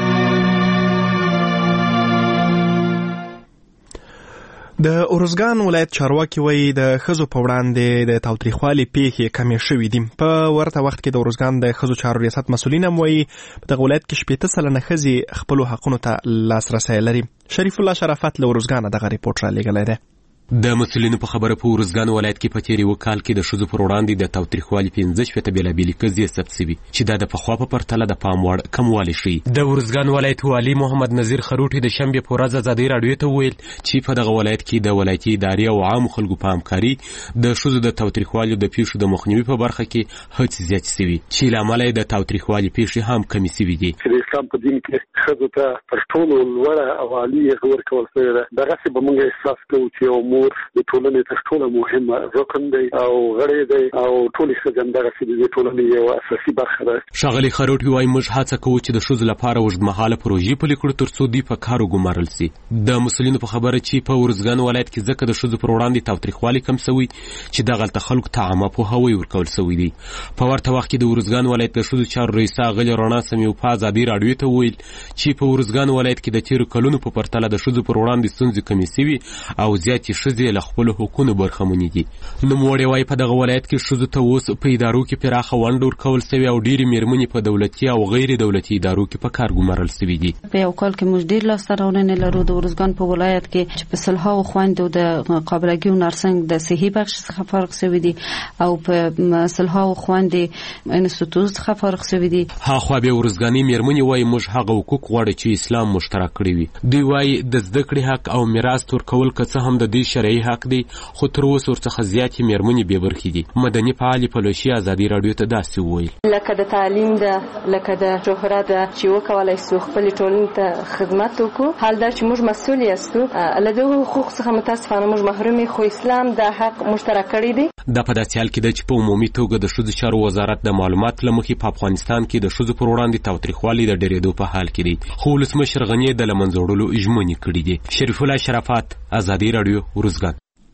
د ارزګان ولایت چارواکي وایي د ښځو په وړاندې د تاوتریخوالي پیښې کمې شوې دي. په ورته وخت کې د ارزګان د ښځو چارو ریاست مسؤلین هم وایي په دغه ولایت کې شپېته سلنه ښځې خپلو حقونو ته لاسرسی لري. شریف الله شرافت له ارزګانه دغه ریپورټ را لېږلی دی. د مسؤلینو په خبره په ارزګان ولایت کې په تیر یو کال کې د ښځو پر وړاندې د تاوتریخوالي پنځه شپېته بېلابېلې قضیې ثبت شوي چې دا د پخوا په پرتله د پام وړ کموالی ښیي. د ارزګان ولایت والي محمد نذیر خروټي د شنبې په ورځ ازادي راډیو ته وویل چې په دغه ولایت کې د ولایتي ادارې او عامو خلکو په همکاري د ښځو د تاوتریخوالي د پیښو د مخنیوي په برخه کې هڅې زیاتې شوي چې له امله یې د تاوتریخوالي پیښې هم کمې شوي دي. د اسلام په دین کې ښځو ته تر ټولو لوړه او عالي هغه ورکول شوې ده. دغسې به موږ احساس کوو چې یو مور د ټولنې تر ټولو مهمه رکن دی او غړی دی او ټولې ښځې همدغسې د دې ټولنې یوه اساسي برخه ده. ښاغلي خروټي وایي موږ هڅه کوو چې د ښځو لپاره اوږدمهاله پروژې پلي کړو تر څو دوی په کار وګمارل سي. د مسؤلینو په خبره چې په ارزګان ولایت کې ځکه د ښځو پر وړاندې تاوتریخوالي کم شوی چې دغلته خلکو ته عامه پوهاوی ورکول شوی دی. په ورته وخت کې د ارزګان ولایت د ښځو چارو رئیسه ښاغلې رڼا سمیو په ازادي راډیو ته وویل چې په ارزګان ولایت کې د تیرو کلونو په پرتله د ښځو پر وړاندې ستونزې کمې شوي او زیاتې ښځې له خپلو حقونو برخمنې دي. نوموړی وایي په دغه ولایت کې ښځو ته اوس په ادارو کې پراخه ونډه ورکول شوې او ډېرې مېرمنې په دولتي او غیر دولتي ادارو کې په کار ګمارل شوي دي. په یو کال کې موږ ډېر لاسته راوړنې لرو د ارزګان په ولایت کې چې په سلهاوو خویندو د قابلګي او نرسنګ د صحي بخش څخه فارغ شوي دي او په سلهاوو خویندې انسټیټوت څخه فارغ شوي دي. هاخوا بیا ارزګاني مېرمنې وایي موږ هغه حقوق غواړو چې اسلام مشترک کړي وي. دوی وایي د زده کړې حق او میراث ورکول که څه هم د دوی شرعي حق دی خو تر اوسه ورڅخه زیاتې مېرمنې بې برخې دي. مدني فعالې پلوشي ازادي راډیو ته داسې وویل لکه د تعلیم ده لکه د شهرت ده چې وکولای شو خپلې ټولنې ته خدمت وکړو. حال دا چې موږ مسؤل یاستو له دغو حقوق څخه متاسفانه موږ محروم خو اسلام دا حق مشترک کړی دی. دا په داسې حال کې ده چې په عمومي توګه د ښځو چارو وزارت د معلومات له مخې په افغانستان کې د ښځو پر وړاندې تاوتریخوالي د ډېرېدو په حال کې دی خو ولسمشر غني د له منځه وړلو ژمنې کړي دي. شریف الله شرافت ازادي راډیو ارزګان.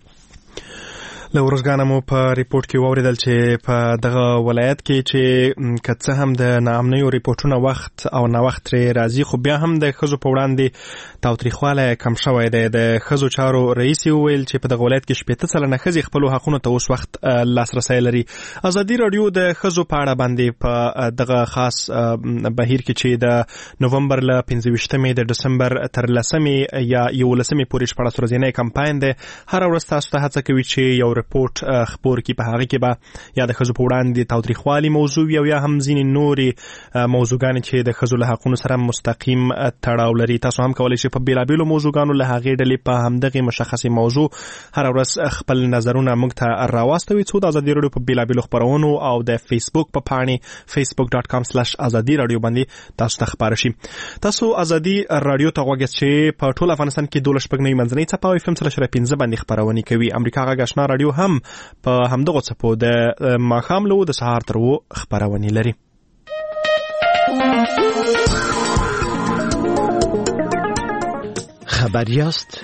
له ورزګانه مو په ریپورت کې واوریدل چې په دغه ولایت کې چې که څه هم د ناامنیو ریپورټونه وخت او نه وخت راځي خو بیا هم د ښځو په وړاندې تاوتریخوالی کم شوی دی. د ښځو چارو رئیس وویل چې په دغه ولایت کې شپېته سلنه ښځې خپلو حقونو ته اوس وخت لاسرسی لري. ازادي راډیو د ښځو په اړه باندې په دغه خاص بهیر کې چې د نومبر له پنځه ویشتمې د ډسمبر تر لسمې یا یولسمې پورې شپاړس ورځنی کمپاین دی. هره ورځ تاسو ته هڅه کوي چې یو ریپورت خبر کی په هغه کې به یا د ښځو په وړاندې تاوتریخوالي موضوع یا یا هم ځینې نورې موضوعګانې چې د ښځو له حقونو سره مستقیم تړاو لري. تاسو هم کولی شئ په بیلابیلو موضوعګانو له هغې ډلې په همدغې مشخصې موضوع هره ورځ خپل نظرونه موږ ته راواستوي څو د ازادي راډیو په بیلابیلو خپرونو او د فیسبوک په پاڼې فیسبوک ډاټ کام سلیش ازادي راډیو باندې تاسو ته خپاره شي. تاسو ازادي راډیو ته غوږ چې په ټول افغانستان کې دولس شپږ نوي منځنۍ څپه او اف ام سره پنځه باندې خپرونې کوي. امریکا غږ آشنا راډیو هم په همدغه څپو د ماښام له د سهار تر اوه خپرونې لري. خبر یاست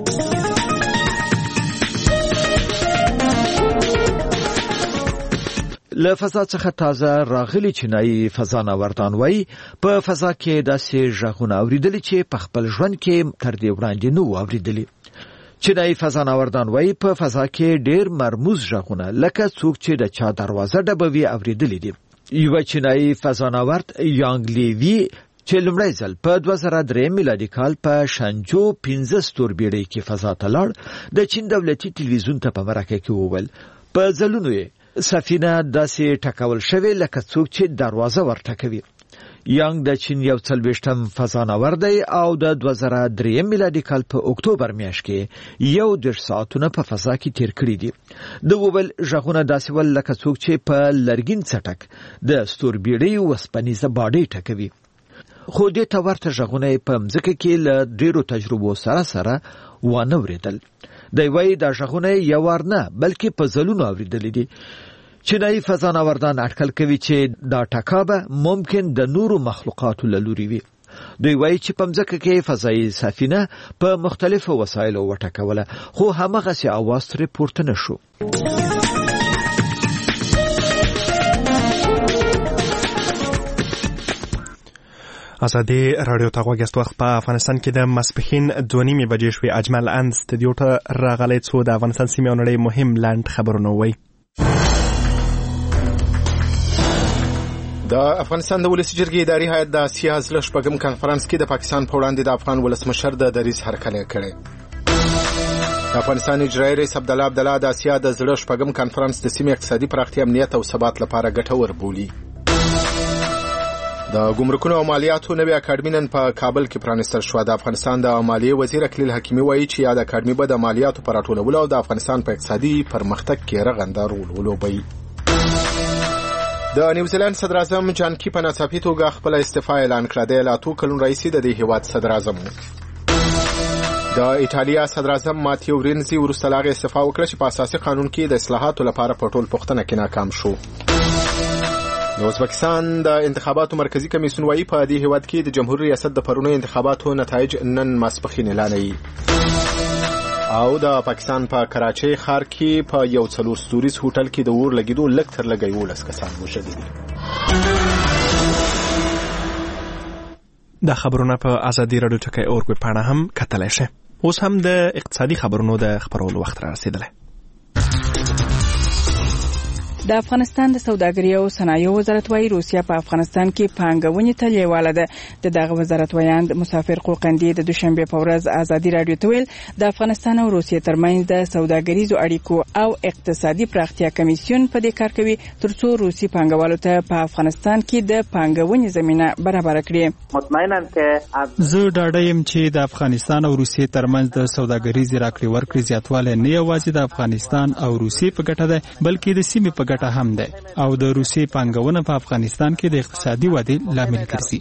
له فضا څخه تازه راغلي چینایي فضانوردان وایي په فضا کې داسې غږونه اورېدلي چې په خپل ژوند کې تر دې وړاندې نه وو اورېدلي. چینایي فضانوردان وایي په فضا کې ډېر مرموز غږونه لکه څوک چې د چا دروازه ډبوي اورېدلي دي. یوه چینایي فضانورد یانګ لیوي چې لومړی ځل په دوه زره درې میلادي کال په شانجو پنځه ستوربیړۍ کې فضا ته لاړ د چین دولتي تلویزیون ته په مرکه کې وویل په ځلونو یې سفینه داسې ټکول شوې لکه څوک چې دروازه ورټکوي. یانګ د چین یو څلوېښتم فضانورد دی او د دوه زره درې میلادي کال په اکتوبر میاشت کې یو دېرش ساعتونه په فضا کې تیر کړي دي. د وویل غږونه داسې ول لکه څوک چې په لرګین څټک د ستوربیړۍ وسپنیزه باډۍ ټکوي. خو دې ته ورته غږونه په مځکه کې له ډېرو تجربو سره سره وانه اورېدل. دی وایي دا غږونه یو وار نه بلکې په ځلونو اورېدلي دي چینایي فضانوردان اټکل کوي چې دا ټکابه ممکن د نورو مخلوقاتو له لوري وي. دوی وایي چې په مځکه کې فضایي سفینه په مختلفو وسایلو وټکوله، خو هماغسې اواز ترې پورته نه شو. ازادي رادیو ته غوږ یاست. وخت په افغانستان کې د ماسپښین دوه نیمې بجې شوې. اجمل اند استودیو ته راغلی څو د افغانستان سیمې او نړۍ مهم لنډ خبرونه ووایي. د افغانستان د ولسي جرګې اداري هیئت د اسیا زله شپږم کنفرانس کې د پاکستان په وړاندې د افغان ولسمشر د دریځ هرکلی کړی. د افغانستان اجرایي رئیس عبدالله عبدالله د اسیا د زړه شپږم کنفرانس د سیمې اقتصادي پراختیا، امنیت او ثبات لپاره ګټور بولي. د ګمرکونو او مالیاتو نوې اکاډمي نن په کابل کې پرانیستل شوه. د افغانستان د مالیې وزیر اکلیل حکیمي وایي چې یاد اکاډمي به د مالیاتو په راټولولو او د افغانستان په اقتصادي پرمختګ کې رغنده رول ولوبوي. د نیوزیلند صدر اعظم جان کی په ناڅاپي توګه خپل استعفا اعلان کړه. د لا اتو کلونو رئیس د دې هیواد صدر اعظم و. د ایټالیا صدر اعظم ماتیو رینزي وروسته له هغې استعفا وکړه چې په اساسي قانون کې د اصلاحاتو لپاره په ټول پوښتنه کې ناکام شو. د ازبکستان د انتخاباتو مرکزی کمیسیون وايي په دې هیواد کې د جمهوریت ریاست د پرونی انتخاباتو نتایج نن ماسپښین اعلانوي. او د پاکستان په کراچۍ ښار کې په یو څلور ستوریز هوټل کې د اور لګیدو لږ تر لږه یولس کسان وژل دي. دا خبرونه په ازادي رادیو ټکی اورګ پاڼه هم کتلی شئ. اوس هم د اقتصادي خبرونو د خبرولو وخت را رسیدلی. د افغانستان د سوداګرۍ او صنایعو وزارت وايي روسیه په افغانستان کې پانګونې ته لیواله ده. د دغه وزارت ویاند مسافر قوقندي د دوشنبه په ورځ ازادي رادیو ته ویل د افغانستان او روسیې ترمنځ د سوداګریزو اړیکو او اقتصادي پراختیا کمیسیون په دې کار کوي ترڅو روسي پانګوالو ته په افغانستان کې د پانګونې زمينه برابر کړي. مطمئنم که زه ډاډه یم چې د افغانستان او روسیې ترمنځ د سوداګریزي راکړې ورکړې زیاتوالی نه یوازې د افغانستان او روسیې په ګټه ده بلکې د سیمې په هم ده او د روسي پانګونه په افغانستان کې د اقتصادي ودې لامل ګرځي.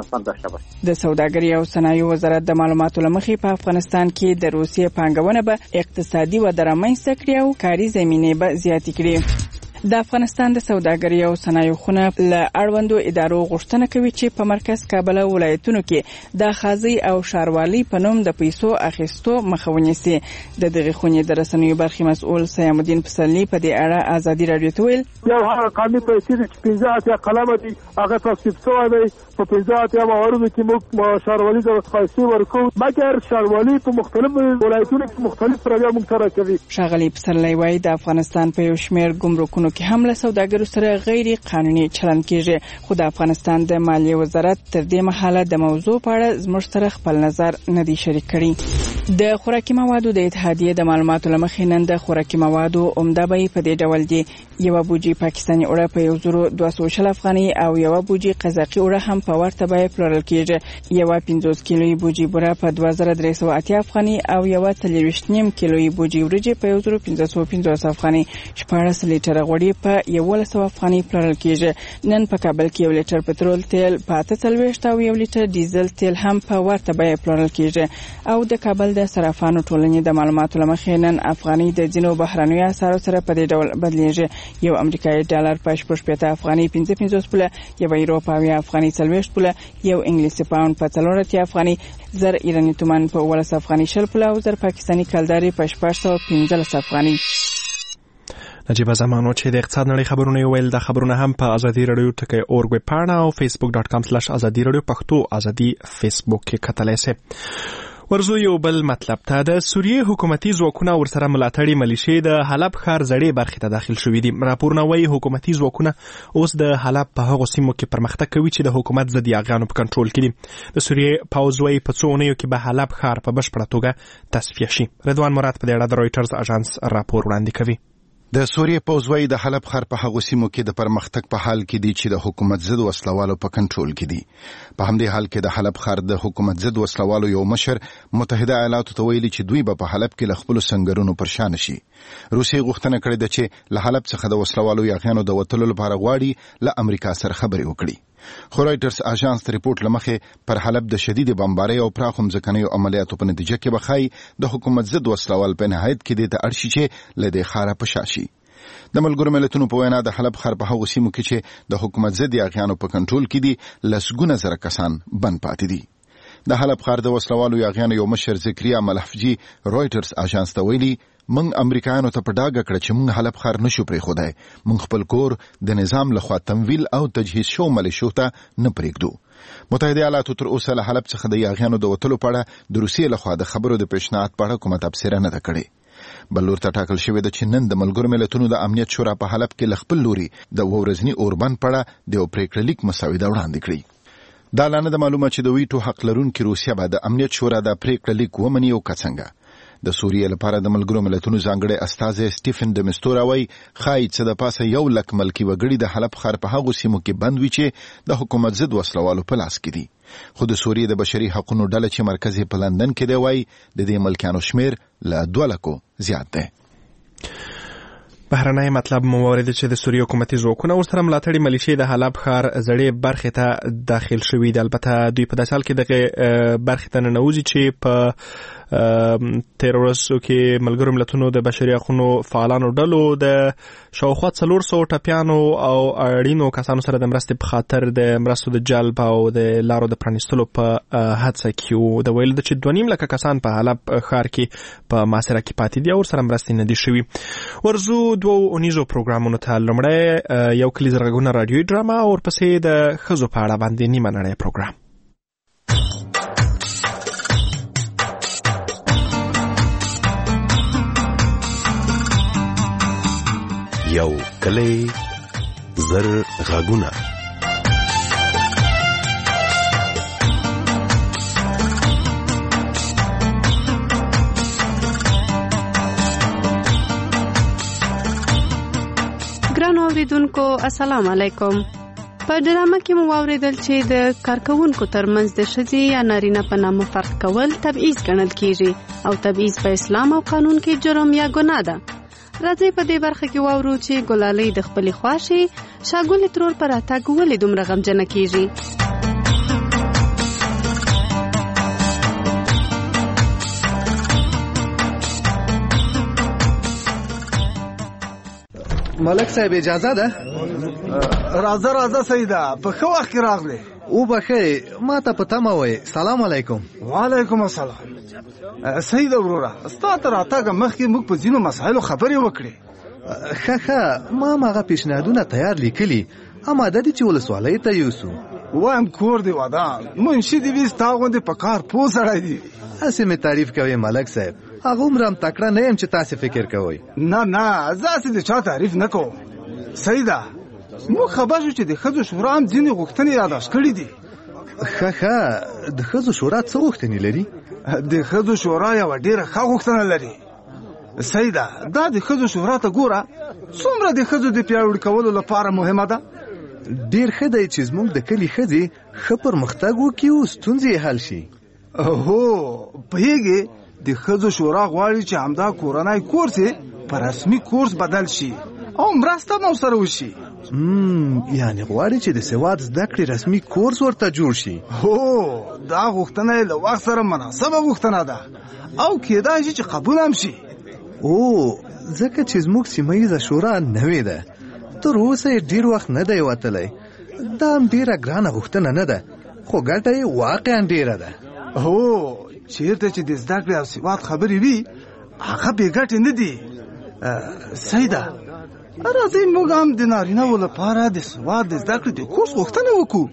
د سوداګرۍ او صنایعو وزارت د معلوماتو لمخې په افغانستان کې د روسي پانګونه به اقتصادي وده رامنځته کړي او کاري زمینه به زیاتې کړي. د افغانستان د سوداګرۍ او صنایعو خونه له اړوندو ادارو غوښتنه کوي چې په مرکز کابل او ولایتونو کې د خازي او شاروالي په نوم د پیسو اخیستو مخه ونیسي. د دغه خونې د رسنیو برخې مسؤل سیام الدین پسرلی په دې اړه ازادي رادیو ته ویل یو هغه قانوني پیسې چې پنځه اتیا قلمه دي هغه تصویب شوی دی. په پنځه اتیا مواردو کې موږ شاروالي ته پیسې ورکوو مګر شاروالي په مختلفو ولایتونو کې مختلف پروګرام موږ سره کوي. ښاغلي پسرلی وایي د افغانستان په یو شمېر ګمرکونو کې هم له سوداګرو سره غیر قانوني چلند کیږي خو د افغانستان د مالیې وزارت تر دې مهاله د موضوع په اړه زموږ سره خپل نظر نه دی شریک کړی. د خوراکي موادو د اتحادیې د معلوماتو لمخې نن د خوراکي موادو عمده بیې په دې ډول دي. یو بوجي پاکستاني اوړه په یو زر دوه سوه شل افغانۍ او یو بوجي قزاقي اوړه هم په ورته بیه پلورل کیږي. یو پنځوس کیلویي بوجي بوره په دوه زره درې سوه اتیا افغانۍ او یو څلوېښت نیم کیلویي بوجي وریجې په یو زر پنځه سوه پنځوس افغانۍ. شپاړس لیټره غوړي په یولس سوه افغانۍ پلورل کیږي. نن په کابل کې یو لیټر پټرول تیل په اته څلوېښت او یو لیټر ډیزل تیل هم په ورته بیه پلورل کیږي. او د کابل د صرافانو ټولنې د معلوماتو لمخې نن افغانۍ د ځینو بهرنیو اسعارو سره په دې ډول بدلیږي. یو امریکایي ډالر په شپږ شپېته افغانۍ پنځه پنځوس پوله، یو یورو په اویا افغانۍ څلوېښت پوله، یو انګلیسي پاوند په څلور اتیا افغانۍ، زر ایراني تومان په اوولس افغانۍ شل پوله او زر پاکستاني کلدارې په شپږ سوه پنځلس افغانۍ. نجیب زمانو چې د اقتصاد نړۍ خبرونه ویل د خبرونه هم په ازادي رادیو ټکی اورګ پاڼه او فیسبوک ډاټ کام سلاش ازادي رادیو پښتو ازادي فیسبوک کې کتلای شئ. ورزو یو بل مطلب ته د سوریې حکومتي ځواکونه ورسره ملاتړي ملیشې د حلب ښار زړې برخې ته داخل شوي دي. راپورونه وایي حکومتي ځواکونه اوس د حلب په هغو سیمو کې پرمختګ کوي چې د حکومت ضد یاغیانو په کنټرول کې دي. د سوریې پوځ وایي په څو اونیو کې به حلب ښار په بشپړه توګه تصفیه شي. رضوان مراد په دې اړه د رویټرز اژانس راپور وړاندې کوي. د سوریې پوځ وايي د حلب ښار په هغو سیمو کې د پرمختګ په حال کې دي چې د حکومت ضد وسلوالو په کنټرول کې دي. په همدې حال کې د حلب ښار د حکومت ضد وسلوالو یو مشر متحده ایالاتو ته ویلي چې دوی به په حلب کې له خپلو سنگرونو پرشان شي. روسیې غوښتنه کړې ده چې له حلب څخه د وسلوالو یاغیانو د وتلو لپاره غواړي له امریکا سره خبرې وکړي. خو رایټرز اژانس ته ریپورت لمخې پر حلب د شدید بمبارۍ او پراخو ځمکنیو عملیاتو په نتیجه کې بخای د حکومت ضد وسلوال په نهایت کې د اړشي چې له دې ښاره په شاشي. د ملګرو ملتونو په وینا د حلب ښار په هغو سیمو کې چې د حکومت ضد یاغیانو په کنټرول کې دي لسګونه زره کسان بند پاتې دي. د حلب ښار د وسلوالو یاغیانو یو مشر زکریا ملحفجي رويټرز اژانس ته ویلي موږ امریکایانو ته په ډاګه کړ چې موږ حلب ښار نشو پرېښودای، موږ خپل کور د نظام لخوا تمویل او تجهیز شو ملیشو ته نه پرېږدو. متحده ایالاتو تر اوسه له حلب څخه د یاغیانو د وتلو په اړه د روسیې لخوا د خبرو د پیشنهاد په اړه کومه تبصره نه ده کړې. بل لور ته ټاکل شوې ده چې نن د ملګرو ملتونو د امنیت شورا په حلب کې له خپل لوري د ورځني اوربند په اړه د یو پریکړه لیک مسوده وړاندې کړي. دا لا نه ده معلومه چې د ویټو حق لرونکي روسیه به د امنیت شورا د پریکړه لیک ومني او که څنګه. د سوریې لپاره د ملګرو ملتونو ځانګړی استازی سټیفن د مستورا وایي ښایي چې د پاسه یو لک ملکي وګړي د حلب ښار په هغو سیمو کې بند وي چې د حکومت ضد وسلوالو په لاس کې دي. خو د سوریې د بشري حقوقو ډله چې مرکز یې په لندن کې دی وایي د دې ملکیانو شمیر له دوه لکو زیات دی. بهرنۍ مطلب مو واورید چې د سوریې حکومتي ځواکونه ورسره ملاتړي ملیشې د حلب ښار زړې برخې ته داخل شوي دي. البته دوی په داسې حال کې دغه برخې ته ننوځي چې په تیر ورځو کې ملګرو ملتونو د بشري حقوقو فعالانو ډلو د شاوخوا څلور سوه ټپیانو او اړینو کسانو سره د مرستې په خاطر د مرستو د جلب او د لارو د پرانیستلو په هڅه کې وو. د ویل چې دوه نیم لکه کسان په حلب ښار کې په محاصره کې پاتې دي او ورسره مرستې نه دي شوي. ورځو دوو اونیزو پروګرامونو ته لومړی یو کلیز غږونه رادیوي ډراما او ورپسې د ښځو په اړه باندې نیمه نړۍ پروګرام. یو کلی زر غږونه. ګرانو اوریدونکو السلام علیکم. په ډرامه کې مو واوریدل چې د کارکونکو ترمنځ د ښځې یا نارینه په نامه فرق کول تبعیض ګڼل کیږي او تبعیض په اسلام او قانون کې جرم یا ګناه ده. راځي په دې برخه کې واورو چې ګلالۍ د خپلې خواشي شاګولې ترور پر راتګ ولې دومره غمجنه کیږي. ملک صاحب اجازه ده؟ راځه راځه سیده په ښه وخت کې راغلی. وبخښئ ما ته په تمه وئ. سلام علیکم. وعلیکم السلام. سیده وروره ستا تر راتګه مخکې موږ په ځینو مسایلو خبرې وکړې. ښه ښه ما هم هغه پیشنهادونه تیار لیکلي اماده دي چې ولسوالۍ ته یوسو. وایم کور دی ودان منشي دې وي ستا غوندې په کار پوه سړی دی. هسې مې تعریف کوې ملک صاحب هغومره هم تکړه نه یم چې تاسې فکر کوئ. نه نه زه هسې د چا تعریف نه کوم. سیده موږ خبر شو چې د ښځو شورا هم ځینې غوښتنې یاداشت کړي دي. ښه ښه د ښځو شورا څه غوښتنې لري؟ د ښځو شورا یوه ډېره ښه غوښتنه لري. سیده دا د ښځو شورا ته ګوره څومره د ښځو د پیاوړي کولو لپاره مهمه ده. ډېر ښه دی چې زموږ د کلي ښځې ښه پرمختګ وکړي او ستونزې یې حل شي. هو پوهېږې د ښځو شورا غواړي چې همدا کورنی کورس یې په رسمي کورس بدل شي او مرسته مو سره وشي. یعنی غواړي چې د سواد زده کړې رسمي کورس ورته جوړ شي. هو دا غوښتنه یې له وخت سره مناسبه غوښتنه ده او کېدای شي چې قبول هم شي. او ځکه چې زموږ سیمه ییزه شورا نوې ده تر اوسه یې ډېر وخت نه دی وتلی. دا هم ډېره ګرانه غوښتنه نه ده خو ګټه یې واقعا ډېره ده. هو چیرته چې د زده کړې او سواد خبرې وي هغه بې ګټې نه دي. سیده راځئ موږ هم د نارینه‌و لپاره د سواد د زده کړې د کورس غوښتنه وکړو.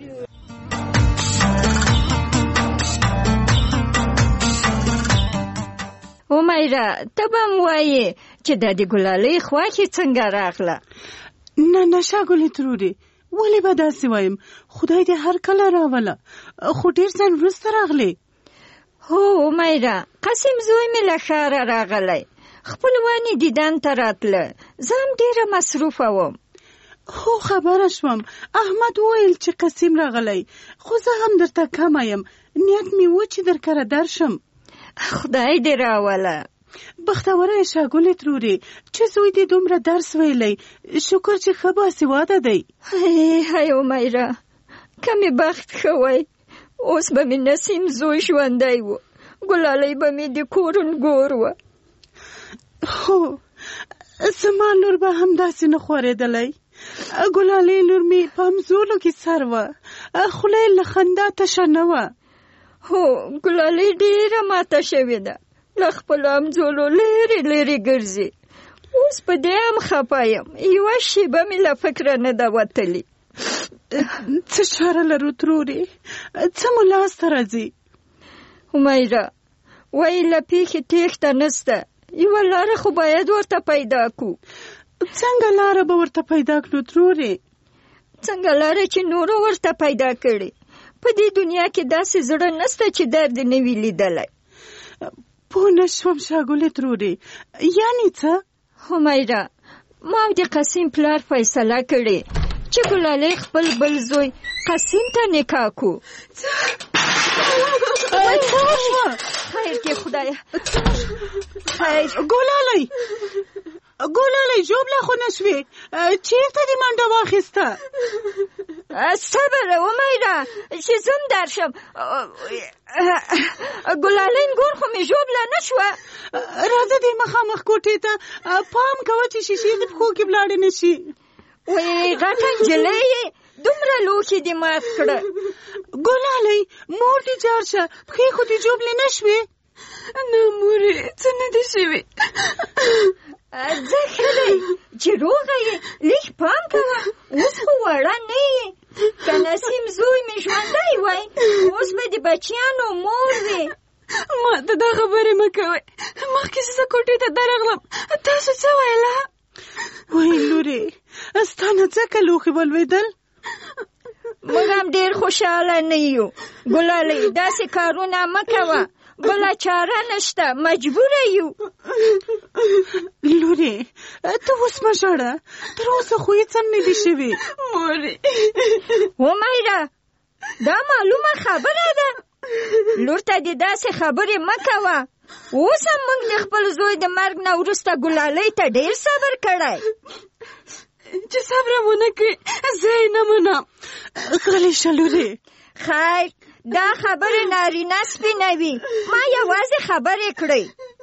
امیره ته به هم وایې چې دا د ګلالۍ خوښې څنګه راغله؟ نه نه شاګولې ترورې ولې به داسې وایم؟ خدای دې هر کله راوله خو ډېر ځان وروسته راغلی. هو امیره قسم زوی مې له ښاره راغلی خپلوان یې دیدن ته راتله زه هم ډېره مصروفه وم. هو خبره شوم احمد وویل چې قسم راغلی خو زه هم درته کمه یم نیت مې و چې در کره درشم. خدای دې راوله. بختوره یې شاګولې ترورې چې زوی دې دومره درس ویلی شکر چې ښه باسواده دی. هی هی امیره که مې بخت ښه وی اوس به مې نسیم زوی ژوندی و ګلالۍ به مې د کورن ګور وه. هو زما لور به همداسې نه خورېدلی. ګلالۍ لور مې په همزولو کې سر وه، خوله یې له خندا تشه نه وه. هو ګلالۍ ډېره ماته شوې ده، له خپلو همزولو لرې لرې ګرځي. اوس په دې هم خفه یم، یوه شېبه مې له فکره نه ده وتلې. څه چاره لرو ترورې؟ څه مو لاسته راځي؟ همیره وایي له پېښې تېښته نسته، یوه لاره خو باید ورته پیدا کړو. څنګه لاره به ورته پیدا کړو ترورې؟ څنګه لاره چې نورو ورته پیدا کړې. په دې دنیا کې داسې زړه نسته چې درد نه وي لیدلی. پوه نه شوم شاګلې ترورې، یعنې څه؟ همیره ما او د قسیم پلار فیصله کړې چې ګلالۍ خپل بل زوی قسیم ته نکاح کړو. خیر کې خدایه. خیر ګلالۍ ګلالۍ ژوبله خو نه شوې، چېرته دې منډه واخیسته؟ صبر همیره چې زم درشم. ګلالۍ نګور خو مې ژوبله نه شوه. راځه دې مخامخ کوټې ته، پام کوه چې شیشې دې پښو کې ولاړې نه شي. وایي غټه نجلۍ یې، دومره لوښي دې مات کړه. ګلالۍ مور دې جار شه، پښې خو دې ژوبلې نه شوې؟ نه مورې څه نه دي شوي. ځه ښه دی چې روغه یې، لږ پام کوه، اوس خو وړه نه یې. که نسیم زوی مې ژوندی وای اوس به د بچیانو مور وې. ما ته دا خبرې مه کوئ، مخکې زه کوټې ته درغلم، تاسو څه ویله؟ وایي لورې ستا نه ځکه لوښي ولوېدل؟ موږ هم ډېر خوشحاله نه یو. ګلالۍ داسې کارونه مه کوه، بله چاره نشته، مجبوره یو. لورې ته اوس مه ژاړه، تر اوسه خو هېڅ هم نه دي شوي. مورې همیره دا معلومه خبره ده، لور ته دې داسې خبرې مه کوه. اوس هم موږ د خپل زوی د مرګ نه وروسته ګلالۍ ته ډېر صبر کړی. چې صبر ونه کړې زه یې نه منم. غلی شه لورې. خیر دا خبرې نارینه سپینوي، ما یوازې خبرې کړې.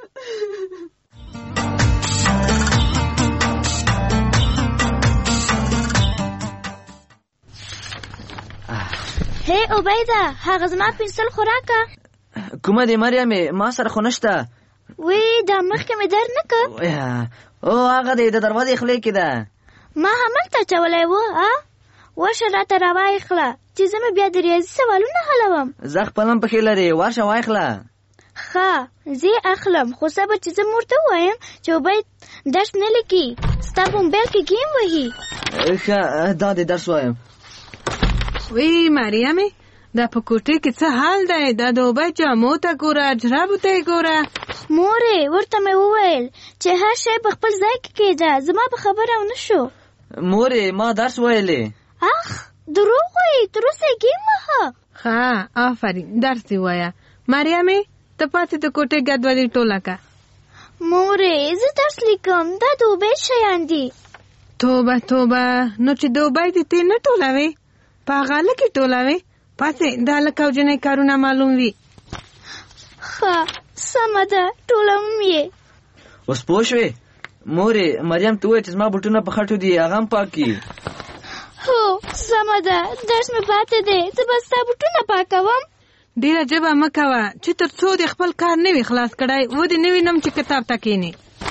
هی عبیده هغه زما پنسل خو راکه. کومه دی مریمې؟ ما سره خو نشته. وی دا مخکې مې درد نه کړ؟ او هغه دی د دروازې خولې کې ده. ما هملته اچولی و. ورشه راته راواخله چې زه مې بیا د ریاضي سوالونه حلوم. زه خپل هم پښې لرې، ورشه واخله. ښه زه یې اخلم، خو صبر چې زه مور ته ووایم چې عبید درس نه لیکي، ستا په موبایل کې ګیم وهي. ښه دا دې درس وایم. وی مریمې دا په کوټې کې څه حال دی؟ دا د عبید جامو ته ګوره، جرابو ته یې ګوره. مورې ورته مې وویل چې هر شی په خپل ځای کې کېږه، زما په خبره ونه شو. مورې ما درس ویلې. اخ دروغ وایي، تر اوسه یې ګیم وهه. ښه آفرین درس دې وایه. مریمې ته پاتې د کوټې ګډوډي ټوله که. مورې زه درس لیکم، دا د عبید شیان دي. توبه توبه، نو چې د عبید دې ته نه ټولوې، په هغه هلکې ټولوې. پاتې د هلک او جنۍ کارونه معلوم وي. ښه سمه ده ټولوم یې. اوس پوه شوې؟ مورې مریم ته ووایه چې زما بوټونه په خټو دي، هغه هم پاک کړي. هو سمه ده، درس مې پاتې دی، زه به ستا بوټونه پاکوم. ډېره ژبه مه کوه چې تر څو دې خپل کار نه وي خلاص کړی و دې نه وینم چې کتاب ته کښېنې.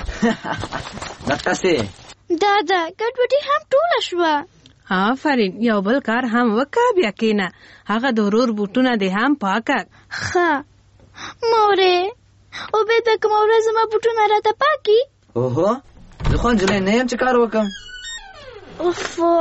دقسې دا ده ګډوډي هم ټوله شوه. آفرین یو بل کار هم وکړه بیا کښېنه، هغه د ورور بوټونه دې هم پاکه. ښه مورې عبید به کومه ورځ زما بوټونه راته پاکي؟ اوهو زه خو نجلۍ نه یم چې کار وکړم. اوف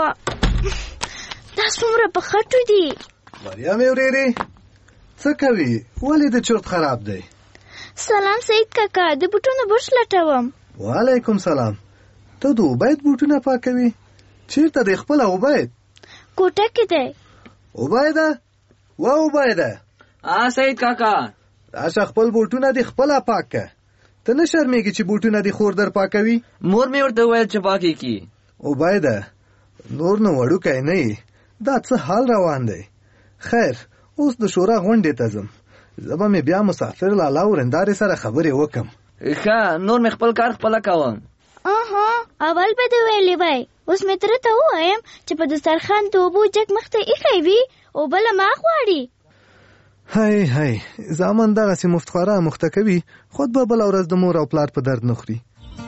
دا څومره په خټو دي. مریمې ورېرې څه کوي؟ ولې د چرت خراب دی؟ سلام سعید کاکا، د بوټونو برش لټوم. وعلیکم سلام. ته د عبید بوټونه پاکوي؟ چیرته دی خپل عبید؟ کوټه کې دی. عبیده و عبیده. آ سعید کاکا راشه خپل بوټونه دی خپل پاک که. ته نه شرمېږي چې بوټونه دی خور در پاکوي؟ مور مې ورته وویل چې پاکې کی. عبیده نور نو وړوکی نه یې، دا څه حال روان دی؟ خیر اوس د شورا غونډې ته ځم، زه به مې بیا مسافر لالا ورندارې سره خبرې وکم. ښه نور مې خپل کار خپله کوم. اها اول به دې ویلې وای. اوس مې تره ته ووایم چې په دسترخوان د اوبو جګ مخ ته ایښی وي او بله ما غواړي. هی هی زامن دغسې مفتخواره مخته کوي، خود به بله ورځ د مور او پلار په درد نه خوري.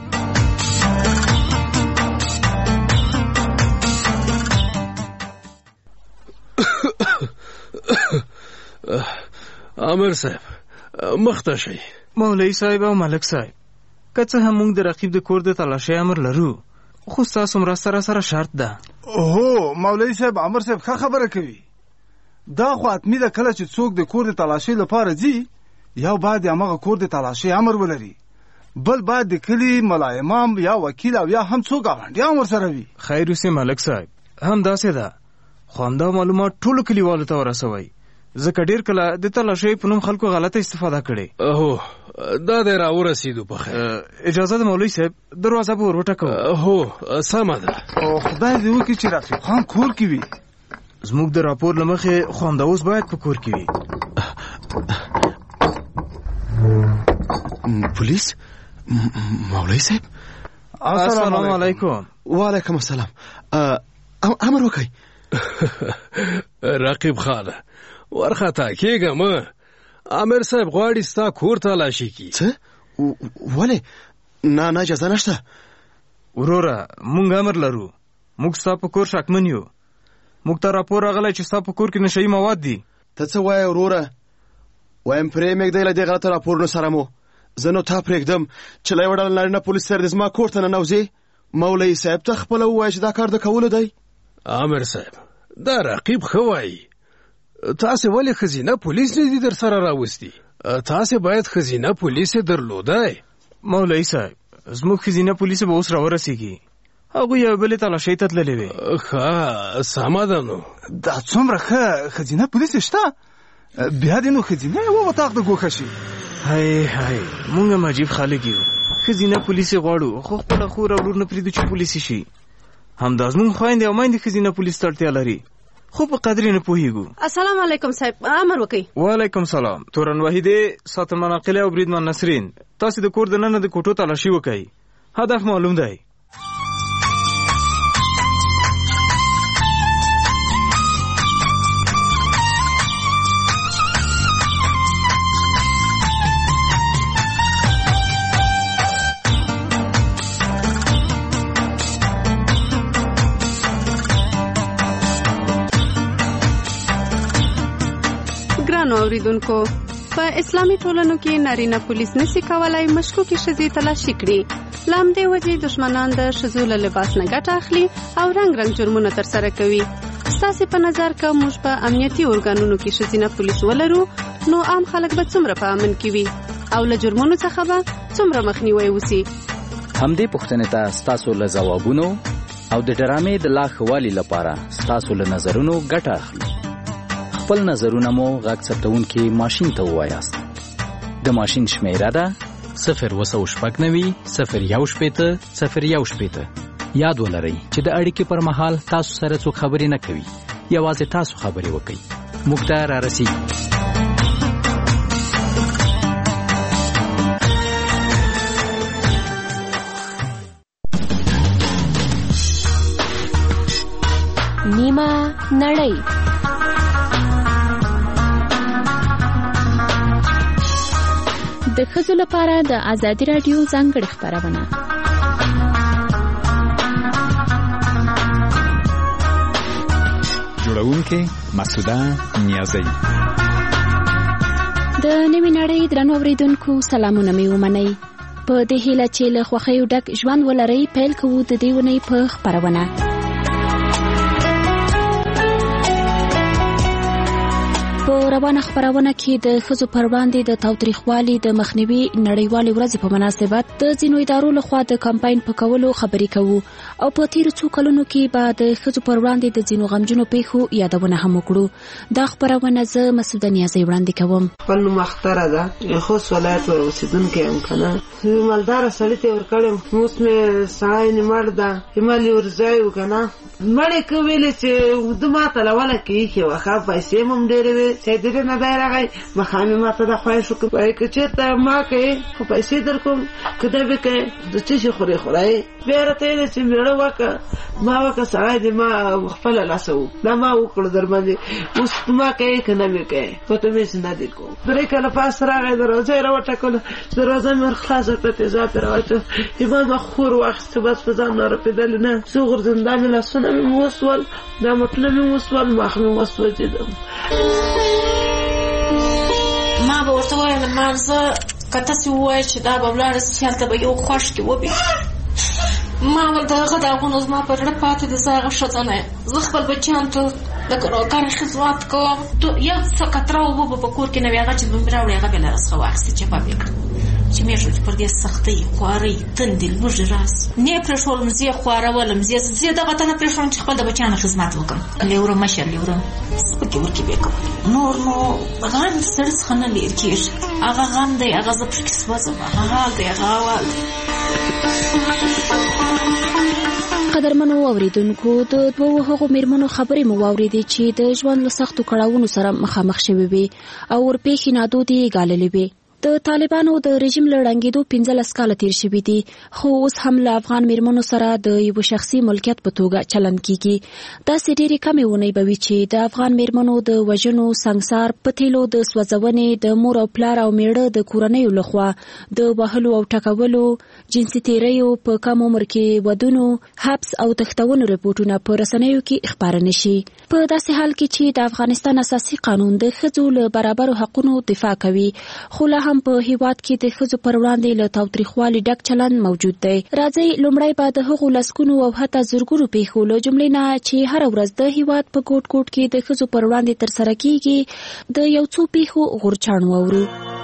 امر صاحب مخته شئ. مولوي صاحب او ملک صاحب، که څه هم موږ د رقیب د کور د تلاشۍ امر لرو، خو ستاسو مرسته را سره شرط ده. اوهو مولوي صاحب، امر صاحب ښه خبره کوي. دا خو حتمي ده کله چې څوک د کور د تلاشۍ لپاره ځي، یو باید د همغه کور د تلاشۍ امر ولري، بل باید د کلي ملا امام یا وکیل او یا هم څو ګاونډیان ورسره وي. خیر اوسې ملک صاحب، هم داسې ده، خو همدا معلومات ټولو کلیوالو ته ورسوئ، ځکه ډېر کله د تلاشۍ په نوم خلکو غلطه استفاده کړې. هو دا دی راورسېدو په خیر. اجازه ده مولوي صاحب، دروازه به ور وټکوو. هو سمه ده. خدای دې وکړي چې رقیب خان کور کې وي. زموږ د راپور له مخې خو همدا اوس باید په کور کې وي. پولیس؟ مولوي صاحب السلام علیکم. وعلیکم السلام. امر وکئ. رقیب خانه ورخطا کېږه مه، امر صاحب غواړي ستا کور تلاشي کړي. څه؟ ولې؟ نه نه اجازه نشته. وروره موږ امر لرو، موږ ستا په کور شکمن یو، موږ ته راپور راغلی چې ستا په کور کې نشهیي مواد دي. ته څه وایې وروره؟ وایم پرې مږدی له دې غلطه راپورونو سره مو زه نو تا پرېږدم چې له یوه ډله نارینه پولیس سره دې زما کور ته ننوځې. مولوي صاحب ته خپله ووایه چې دا کار د کولو دی. امر صاحب دا رقیب ښه وایي، تاسې ولې ښځینه پولیس نه دي در سره راوستي؟ تاسې باید ښځینه پولیس یې درلودی. مولوي صاحب زموږ ښځینه پولیس به اوس راورسېږي، هغوی یوې بلې تلاشۍ ته تللې وې. ښه سمه ده. نو دا څومره ښه ښځینه پولیس شته، بیا دې نو ښځینه یوه وطاق د ګوښه شي. هی هی موږ هم عجیب خلک یو، ښځینه پولیس یې غواړو، خو خپله خور او لور نه پرېږدو چې پولیسي شي. همدا زموږ خویندې او میندې ښځینه پولیس ته اړتیا لري، خو په قدر نه پوهیږو. السلام علیکم صاحب، امر وکئ. وعلیکم سلام. تورن وحیدې، ساتنمن عاقله او بریدمن نسرین، تاسې د کور دننه د کوټو تلاشي وکئ، هدف معلوم دی. اوریدونکو، په اسلامي ټولنو کې نارینه پولیس نشي کولای مشکوکې ښځې تلاشي کړي، له همدې وجې دښمنان د ښځو له لباس نه ګټه اخلي او رنګ رنګ جرمونه ترسره کوي. ستاسې په نظر که موږ په امنیتي ارګانونو کې ښځینه پولیس ولرو، نو عام خلک به څومره په امن کې وي او له جرمونو څخه به څومره مخنیوی وسي؟ همدې پوښتنې ته ستاسو له ځوابونو او د ډرامې د لا ښه والي لپاره ستاسو له نظرونو ګټه اخلو. خپل نظرونه مو غږ ثبتونکي ماشین ته ووایاست. د ماشین شمیره ده صفر اوه سوه شپږ نوي صفر یو شپېته صفر یو شپېته. یاد ولرئ چې د اړیکې پر مهال تاسو سره څوک خبرې نه کوي، یوازې تاسو خبرې وکړئ. موږ ته را رسیږي. نیمه نړۍ. د ښځو لپاره د ازادي راډیو ځانګړې خپرونه. جوړونکې مسعوده نیازی. د نوې نړۍ درنو اورېدونکو سلامونه مې ومنئ. په دې هیله چې له خوښیو ډک ژوند ولرئ، پیل کوو د دې اونۍ په خپرونه. په روانه خپرونه کې د ښځو پر وړاندې د تاوتریخوالي د مخنیوي نړیوالې ورځې په مناسبت د ځینو ادارو لخوا د کمپاین په کولو خبرې کوو او په تیرو څو کلونو کې به د ښځو پر وړاندې د ځینو غمجنو پیښو یادونه هم وکړو. دا خپرونه زه مسعوده نیازی وړاندې کوم. خپل نوم اختره ده، خوست ولایت اوسېدونکی یم که نه. مالداره سړي ته یې ورکړی، اوس مې سړی نیمړ ده، ایمال یې ورځای و که نه، مړې کویلې چې د ماته لوله کېښې وه ښه پیسې مو هم ډېرې وې سیدرې نه دی راغی مخامې ماته دا خواهش وکړ وایي که چېرته ما کوې خو پیسې در کوم که ده به کوې د څه شي خورې خورایې بیا راته ویلې چې مېړه وکړه ما وکړه سړی دې ما خپله لاسه و دا ما وکړو در باندې اوس ما کوې که نه مې کوې پته مې چې نه دې کوم درې کاله پاس راغی دروازه یې راوټکله دروازه مې ور خلاصه کړه تیزاب یې راواچو ایمان به خور واخیسته بس په ځان نارپېدلې نه زه غورځم دا مې لاسونه مې وسول دا مټونه مې وسول مخ مې وسوځېدم ما به ورته ویل مان زه که تاسې ووایئ چې دا به ولاړه سي هلته به یو خوښ کې وبېږي ما ول د هغه داغونه زما په زړه پاتې دي زه هغه ښځه نه یم زه خپل بچیانو ته د کار خدمت کوم یو څه کتره اوبه به په کور کې نه وي هغه چې به مې راوړي هغه به له راڅخه واخیستې چپه مې کړه چې مې ښه پر دې سختۍ خوارۍ تندې لوږې راسي نه یې پرېښولم زه یې خوارولم زه زه دغه ته نه پرېښولم چې خپل د بچیانو خدمت وکړم لیوره مشر لیوره سپکې ورکې بې کوم نور نو غم د سړي څخه نه لېر کېږي هغه غم دی هغه زه پکې سوځم هغه حال دی هغه احوال دی قدرمنو اوریدونکو د دوو هغو میرمنو خبرې مو واورېدې چې د ژوند له سختو کړاوونو سره مخامخ شوې وې او ورپېښې نادودې یې ګاللې وې د طالبانو د رژیم له ړنګېدو پنځلس کاله تیر شوي دي خو اوس هم له افغان میرمنو سره د یو شخصي ملکیت په توګه چلند کیږي داسې ډېرې کمې اونۍ به وي چې د افغان میرمنو د وژنو سنګسار پتیلو د سوځونې د مور او پلار او میړه د کورنیو لخوا د وهلو او ټکولو جنسي تیریو په کم عمر کې ودونو حبس او تښتونو رپورټونه په رسنیو کې خپاره نشي په داسې حال کې چې د افغانستان اساسي قانون د ښځو له برابرو حقونو دفاع کوي خو لا هم په هیواد کې د ښځو پر وړاندې له تاوتریخوالي ډک چلند موجود دی راځئ لومړی به د هغو لسګونو او حتی زرګونو پیښو له جملې نه چې هره ورځ د هیواد په ګوټ ګوټ کې د ښځو پر وړاندې ترسره کیږي د یو څو پیښو غورچاڼ واورو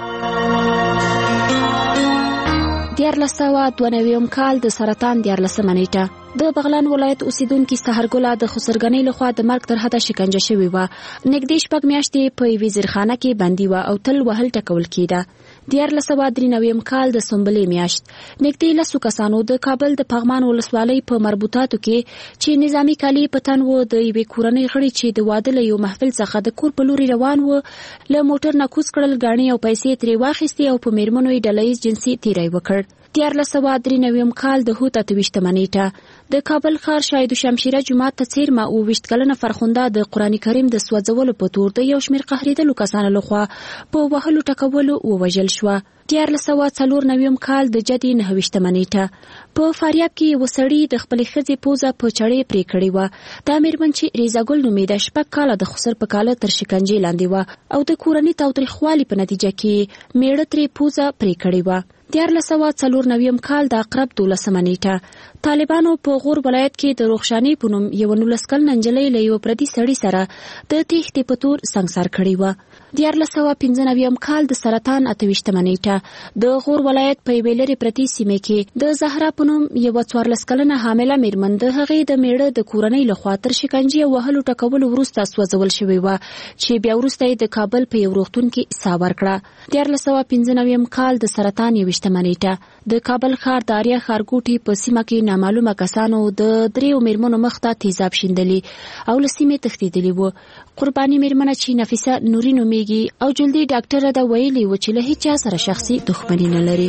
دیارلس سوه دوه نوېم کال د سرطان دیارلسمه نیټه د بغلان ولایت اوسیدونکي سحرګله د خسرګنۍ لخوا د مرګ تر حده شکنجه شوې وه نږدې شپږ میاشتې په یوې زیرخانه کې بندي وه او تل وهل ټکول کېده دیارلس سوه درې نوېم کال د سنبلې میاشت نږدې لسو کسانو د کابل د پغمان ولسوالۍ په مربوطاتو کې چې نظامي کالي په تن و د یوې کورنۍ غړي چې د واده له یو محفل څخه د کور په لوري روان و له موټر نه کوز کړل ګاڼې او پیسې ترې واخیستې او په میرمنو یې ډله ییز جنسي تیری وکړ دیارلس سوه درې نوېم کال د هوت اته ویشتمه نیټه د کابل ښار شاهد شمشیره جومات ته څیرمه اوه ویشت کلنه فرخنده د قرآن کریم د سوځولو په تور د یو شمېر قهرېدلو کسانو لخوا په وهلو ټکولو ووژل شوه دیارلس سوه څلور نوېم کال د جدي نهه ویشتمه نیټه په فاریاب کې یو سړي د خپلې ښځې پوزه په چړې پرې کړې وه دا مېرمن چې ریزه ګل نومېده شپږ کاله د خسر په کاله تر شکنجې لاندې وه او د کورني تاوتریخوالي په نتیجه کې میړه ترې پوزه پرې کړې وه دیارلس سوه څلور نوېم کال د عقرب دولسمه نیټه طالبانو په غور ولایت کې د روښانې په نوم یوه نولس کلنه نجلۍ له یوه پردي سړي سره د تېښتې په تور سنګسار کړې وه دیارلس سوه پنځه نوېم کال د سرطان اته ویشتمه نیټه د غور ولایت په یوې لرې پرتې سیمې کې د زهرا په نوم یوه څوارلس کلنه حامله مېرمن د هغې د میړه د کورنۍ لخوا تر شکنجې او وهلو ټکولو وروسته سوځول شوې وه چې بیا وروسته یې د کابل په یو روغتون کې ساه ورکړه دیارلس سوه پنځه نوېم کال د سرطان یوویشتمه نیټه د کابل ښار د آریا ښارګوټي په سیمه کې نامعلومه کسانو د دریو میرمنو مخ ته تیزاب شیندلي او له سیمې تښتېدلي وو قرباني میرمنه چې نفیسه نوري نومیږي او جلدي ډاکټره ده ویلي و چې له هیچا سره شخصي دښمني نه لري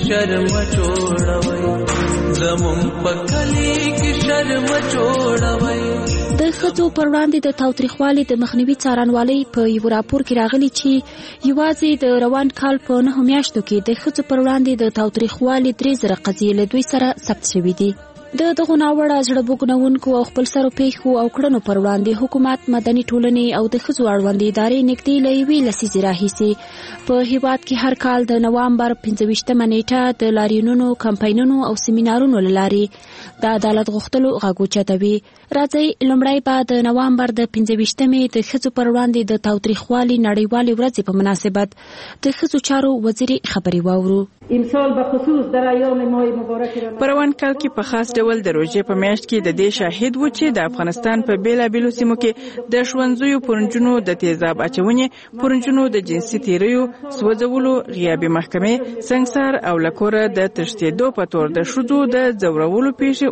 د ښځو پر وړاندې د تاوتریخوالي د مخنیوي څارنوالۍ په یو راپور کې راغلي چې یوازې د روان کال په نهو میاشتو کې د ښځو پر وړاندې د تاوتریخوالي درې زره قضیې له دوی سره ثبت شوي دي د دغو ناوړه زړه بوږنونکو او خپلسرو پیښو او کړنو پر وړاندې حکومت مدني ټولنې او د ښځو اړوند ادارې نږدې له یوې لسیزې راهیسې په هیواد کې هر کال د نوامبر پنځه ویشتمه نیټه د لاریونونو کمپاینونو او سیمینارونو له لارې د عدالت غوښتلو غږ اوچتوي راځئ لومړی به د نوامبر د پنځه ویشتمې د ښځو پر وړاندې د تاوتریخوالي نړیوالې ورځې په مناسبت د ښځو چارو وزیرې خبرې واورو امسال به خصوص در ایام ماه مبارک په روان کال کې په خاص ډول د روژې په میاشت کې د دې شاهد و چې د افغانستان په بیلابیلو سیمو کې د ښوونځیو پرنجونو د تیزاب اچونې، پرنجونو د جنسي تیریو، سوځولو، غیابي محکمې، سنګسار او له کوره د تښتېدو په تور د ښځو د ځورولو پیښې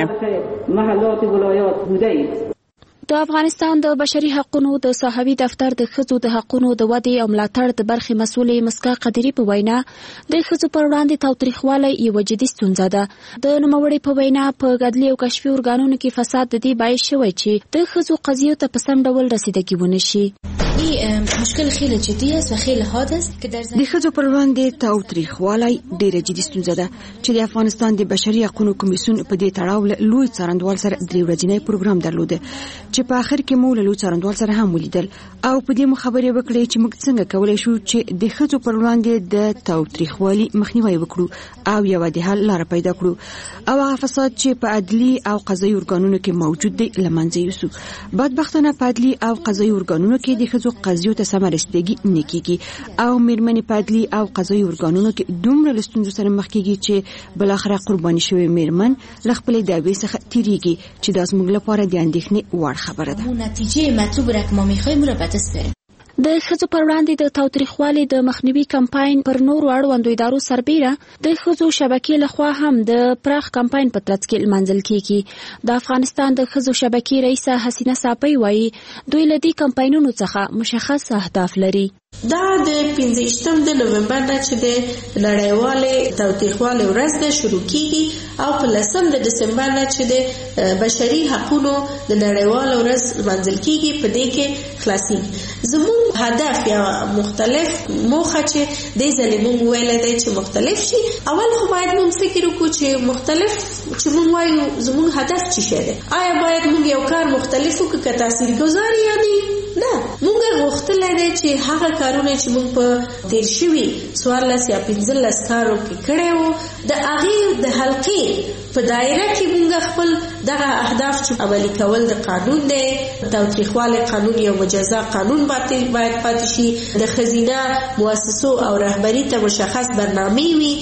وسوې. محلات ولایات بوده اید. د افغانستان د بشري حقوقو د صحوي دفتر د ښځو د حقوقو د ودې او ملاتړ د برخې مسؤلې مسکا قدیری په وینا د ښځو پر وړاندې تاوتریخوالی یوه جدي ستونزه ده. د نوموړې په وینا په عدلي او کشفي ارګانونو کې فساد د دې باعث شوی چې د ښځو قضیو ته په سم ډول رسیدګي ونه شي. این مشکل خیلی جدی است و خیلی حاد است که در د ښځو پر وړاندې تاوتریخوالی ډیره جدي ستونزه ده چې د افغانستان د بشري حقوقو کمیسیون په دې تړاو له لوی څارندوال سره درې ورځنی پروګرام درلوده چې په اخر کې مو له لوی څارندوال سره هم ولیدل او په دې مو خبرې وکړې چې موږ څنګه کولای شو چې د ښځو پر وړاندې د تاوتریخوالي مخنیوي وکړو او یو د حل لار پیدا کړو او هغه فساد چې په عدلي او قضایي ارګانونو کې موجود دی لمنځه یوسو. بدبختانه په عدلي او قضایي ارګانونو کې د ښځو قضیو ته سمه رسیدګي نه کیږي او میرمنې په عدلي او قضایي ارګانونو کې دومره له ستونزو سره مخ کیږي چې بالاخره قرباني شوې میرمن له خپلې دعوې څخه تیریږي چې دا زموږ لپاره د اندېښنې وړ خبره ده. نتیجه مطلوب را که ما میخوایم را به دست بیاریم. د ښځو پر وړاندې د تاوتریخوالي د مخنیوي کمپاین پر نورو اړوندو ادارو سربیره د ښځو شبکې لخوا هم د پراخ کمپاین په ترڅ کې لمانځل کیږي. د افغانستان د ښځو شبکې رئیسه حسینه صافی وایي دوی له دې کمپاینونو څخه مشخص اهداف لري. دا د پنځه د نومبر نه چې د نړیوالې تاوتریخوالي ورځ ده شروع کیږي او په لسم د دسمبر نه چې د بشري حقوقو د نړیوال ورځ لمانځل کیږي په دې کې خلاصي. زموږ هدف یا مختلف موخه چې د ظلمون ویل دی چې مختلف شي. اول خو باید موږ فکر وکړو چې مختلف چې موږ وایو زموږ هدف څه شی دی. آیا باید موږ یو کار مختلف وکړو که تاثیرګذار یا نه؟ موږ غوښتل دی چې هغه کارونه چې موږ په تیر شوي څوارلس یا پنځلس کارو کې کړی وو د هغې د حلقې په دایره کې موږ خپل دغه اهداف چې عملي کول د قانون دی، تاوتریخوالي قانون یو مجزا قانون باید پاتې شي، د ښځینه مؤسسو او رهبري ته مشخص برنامې وي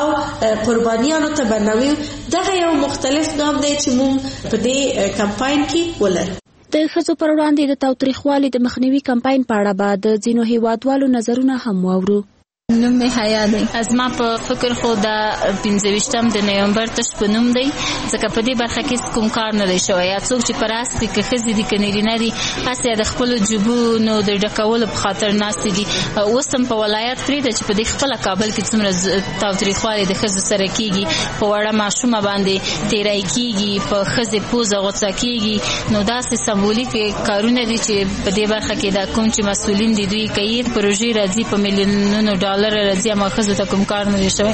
او قربانیانو ته برنامې وي. دغه یو مختلف نام دی چې موږ په دې کمپاین کې ولرو. د ښځو پر وړاندې د تاوتریخوالي د مخنیوي کمپاین په اړه به د ځینو هیوادوالو نظرونه هم واورو. نوم می حیا دی. از ما په فکر خو د پنځه ویشتم د نومبر تش په نوم دی ځکه په دې برخه کې کوم کار نه دی شوی. یا څوک چې پر اس کې که ښځې دي که نارینه دي هسې د خپلو جیبونو د ډکولو په خاطر ناستې دي. اوس هم په ولایت پرېږده چې په دې خپله کابل کې څومره تاوتریخوالي د ښځو سره کېږي، په وړه ماشومه باندې تیری کېږي، په ښځې پوزه غوڅه کېږي. نو داسې سمبولیک کارونه دي چې په دې برخه کې دا کوم چې مسؤلین دي دوی کوي. پروژې راځي په میلیونونو ډالر راځي اما ښځو ته کوم کار نه دی شوی.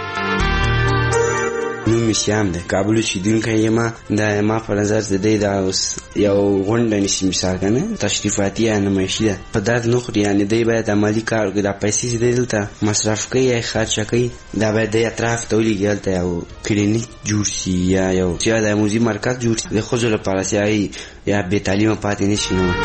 نوم مې شیام دی، کابل اوسېدونکی یم. دا ما په نظر د دې دا اوس یو غونډه نیسي مثال که نه تشریفاتي یا نمایشي ده په درد نه خوري. یعنې دی باید عملي کار وکړي. دا پیسې چې دی دلته مصرف کوي یا خرچه کوي دا باید دی اطراف ته ولیږي. هلته یو کلینیک جوړ شي یا یو یا د موزي مرکز جوړ شي د ښځو لپاره چې هغې یا بې تعلیمه پاتې نه شي. نو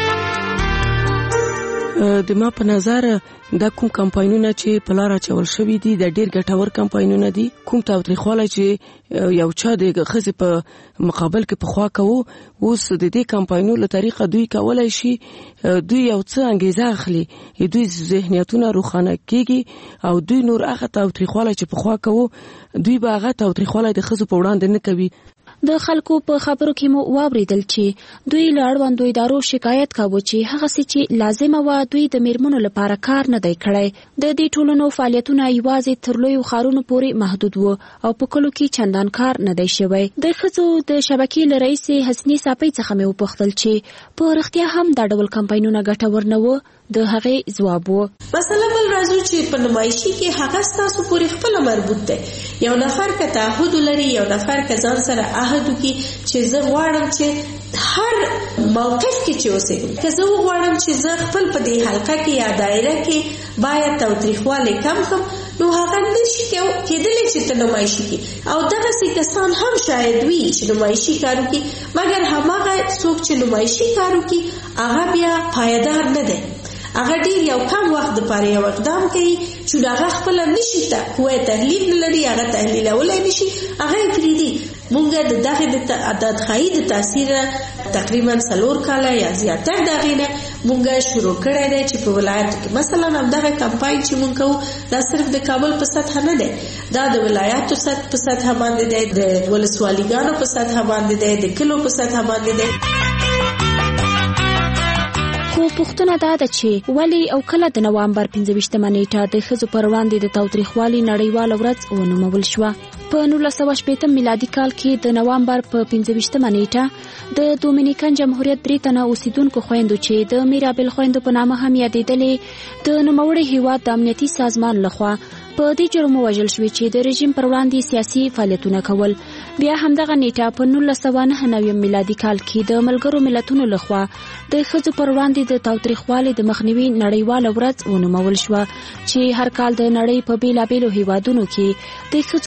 د ما په نظر دا کوم کمپاینونه چې په لار اچول شوي دي د ډېر ګټور کمپاینونه دي. کوم تاوتریخوالی چې یو چا د ښځې په مقابل کې پخوا کوو اوس د دې کمپاینونو له طریقه دوی کولی شي دوی یو څه انګیزه اخلي، دوی ذهنیتونه روښانه کېږي او دوی نور هغه تاوتریخوالی چې پخوا کوو دوی به هغه تاوتریخوالی د ښځو په وړاندې نه کوي. د خلکو په خبرو کې مو واوریدل چې دوی له اړوندو ادارو شکایت کاوه چې هغه څه چې لازمه وه دوی د میرمنو لپاره کار نه دی کړی. د دې ټولنو فعالیتونه یوازې تر لویو ښارونو پورې محدود وو او په کلو کې چندان کار نه دی شوی. د ښځو د شبکې له رئیسې حسینې صافۍ څخه مې وپوښتل چې په رښتیا هم دا ډول کمپاینونه ګټور نه وو. د هغې ځواب و مثلا بل راځو چې په نمایشي کې هغه ستاسو پورې خپله مربوط دی. یو نفر که تعهد لري، یو نفر که ځان سره عهد وکړي چې زه غواړم چې هر موقف کې چې اوسېږم که زه وغواړم چې زه خپل په دې حلقه کې یا دایره کې باید تاوتریخوالی کم کړم نو هغه نشي کېدلی چې ته نمایشي کې. او دغسې کسان هم شاید وي چې نمایشي کار وکړي مګر هماغه څوک چې نمایشي کار وکړي هغه بیا پایدار نه دی. هغه ډیر یو کم وخت دپاره یو اقدام کوي چې هغه خپله نشي ته قوه تحلیل نه لري، هغه تحلیلولی نشي، هغه یې پرېږدي. مونږ د دغه د ادخایي د تاثیر تقریبا څلور کاله یا زیاتر د هغې نه مونږ شروع کړی دی چې په ولایاتو کې مثلا همدغه کمپاین چې مونږ کوو دا صرف د کابل په سطحه نه دی، دا د ولایاتو په سطحه باندې دی، د ولسوالیګانو په سطحه باندې دی، د کلو په سطحه باندې دی. خو پوښتنه دا ده چې ولې او کله د نوامبر پنځه ویشتمه نیټه د ښځو پر وړاندې د تاوتریخوالي نړیواله ورځ ونومول شوه. په نولس سوه شپېتم میلادي کال کې د نوامبر په پنځه ویشتمه نیټه د دومینیکن جمهوریت درې تنه اوسیدونکو خویندو چې د میرابل خویندو په نامه هم یادېدلې د نوموړي هیواد د امنیتي سازمان لخوا په دې جرم ووژل شوې چې د رژیم پر وړاندې سیاسي فعالیتونه کول. بیا همدغه نیټه په نولس سوه نهه نوي میلادي کال کې د ملګرو ملتونو لخوا د ښځو پر وړاندې د تاوتریخوالي د مخنیوي نړیواله ورځ ونومول شوه چې هر کال د نړۍ په بیلابیلو هیوادونو کې د ښځو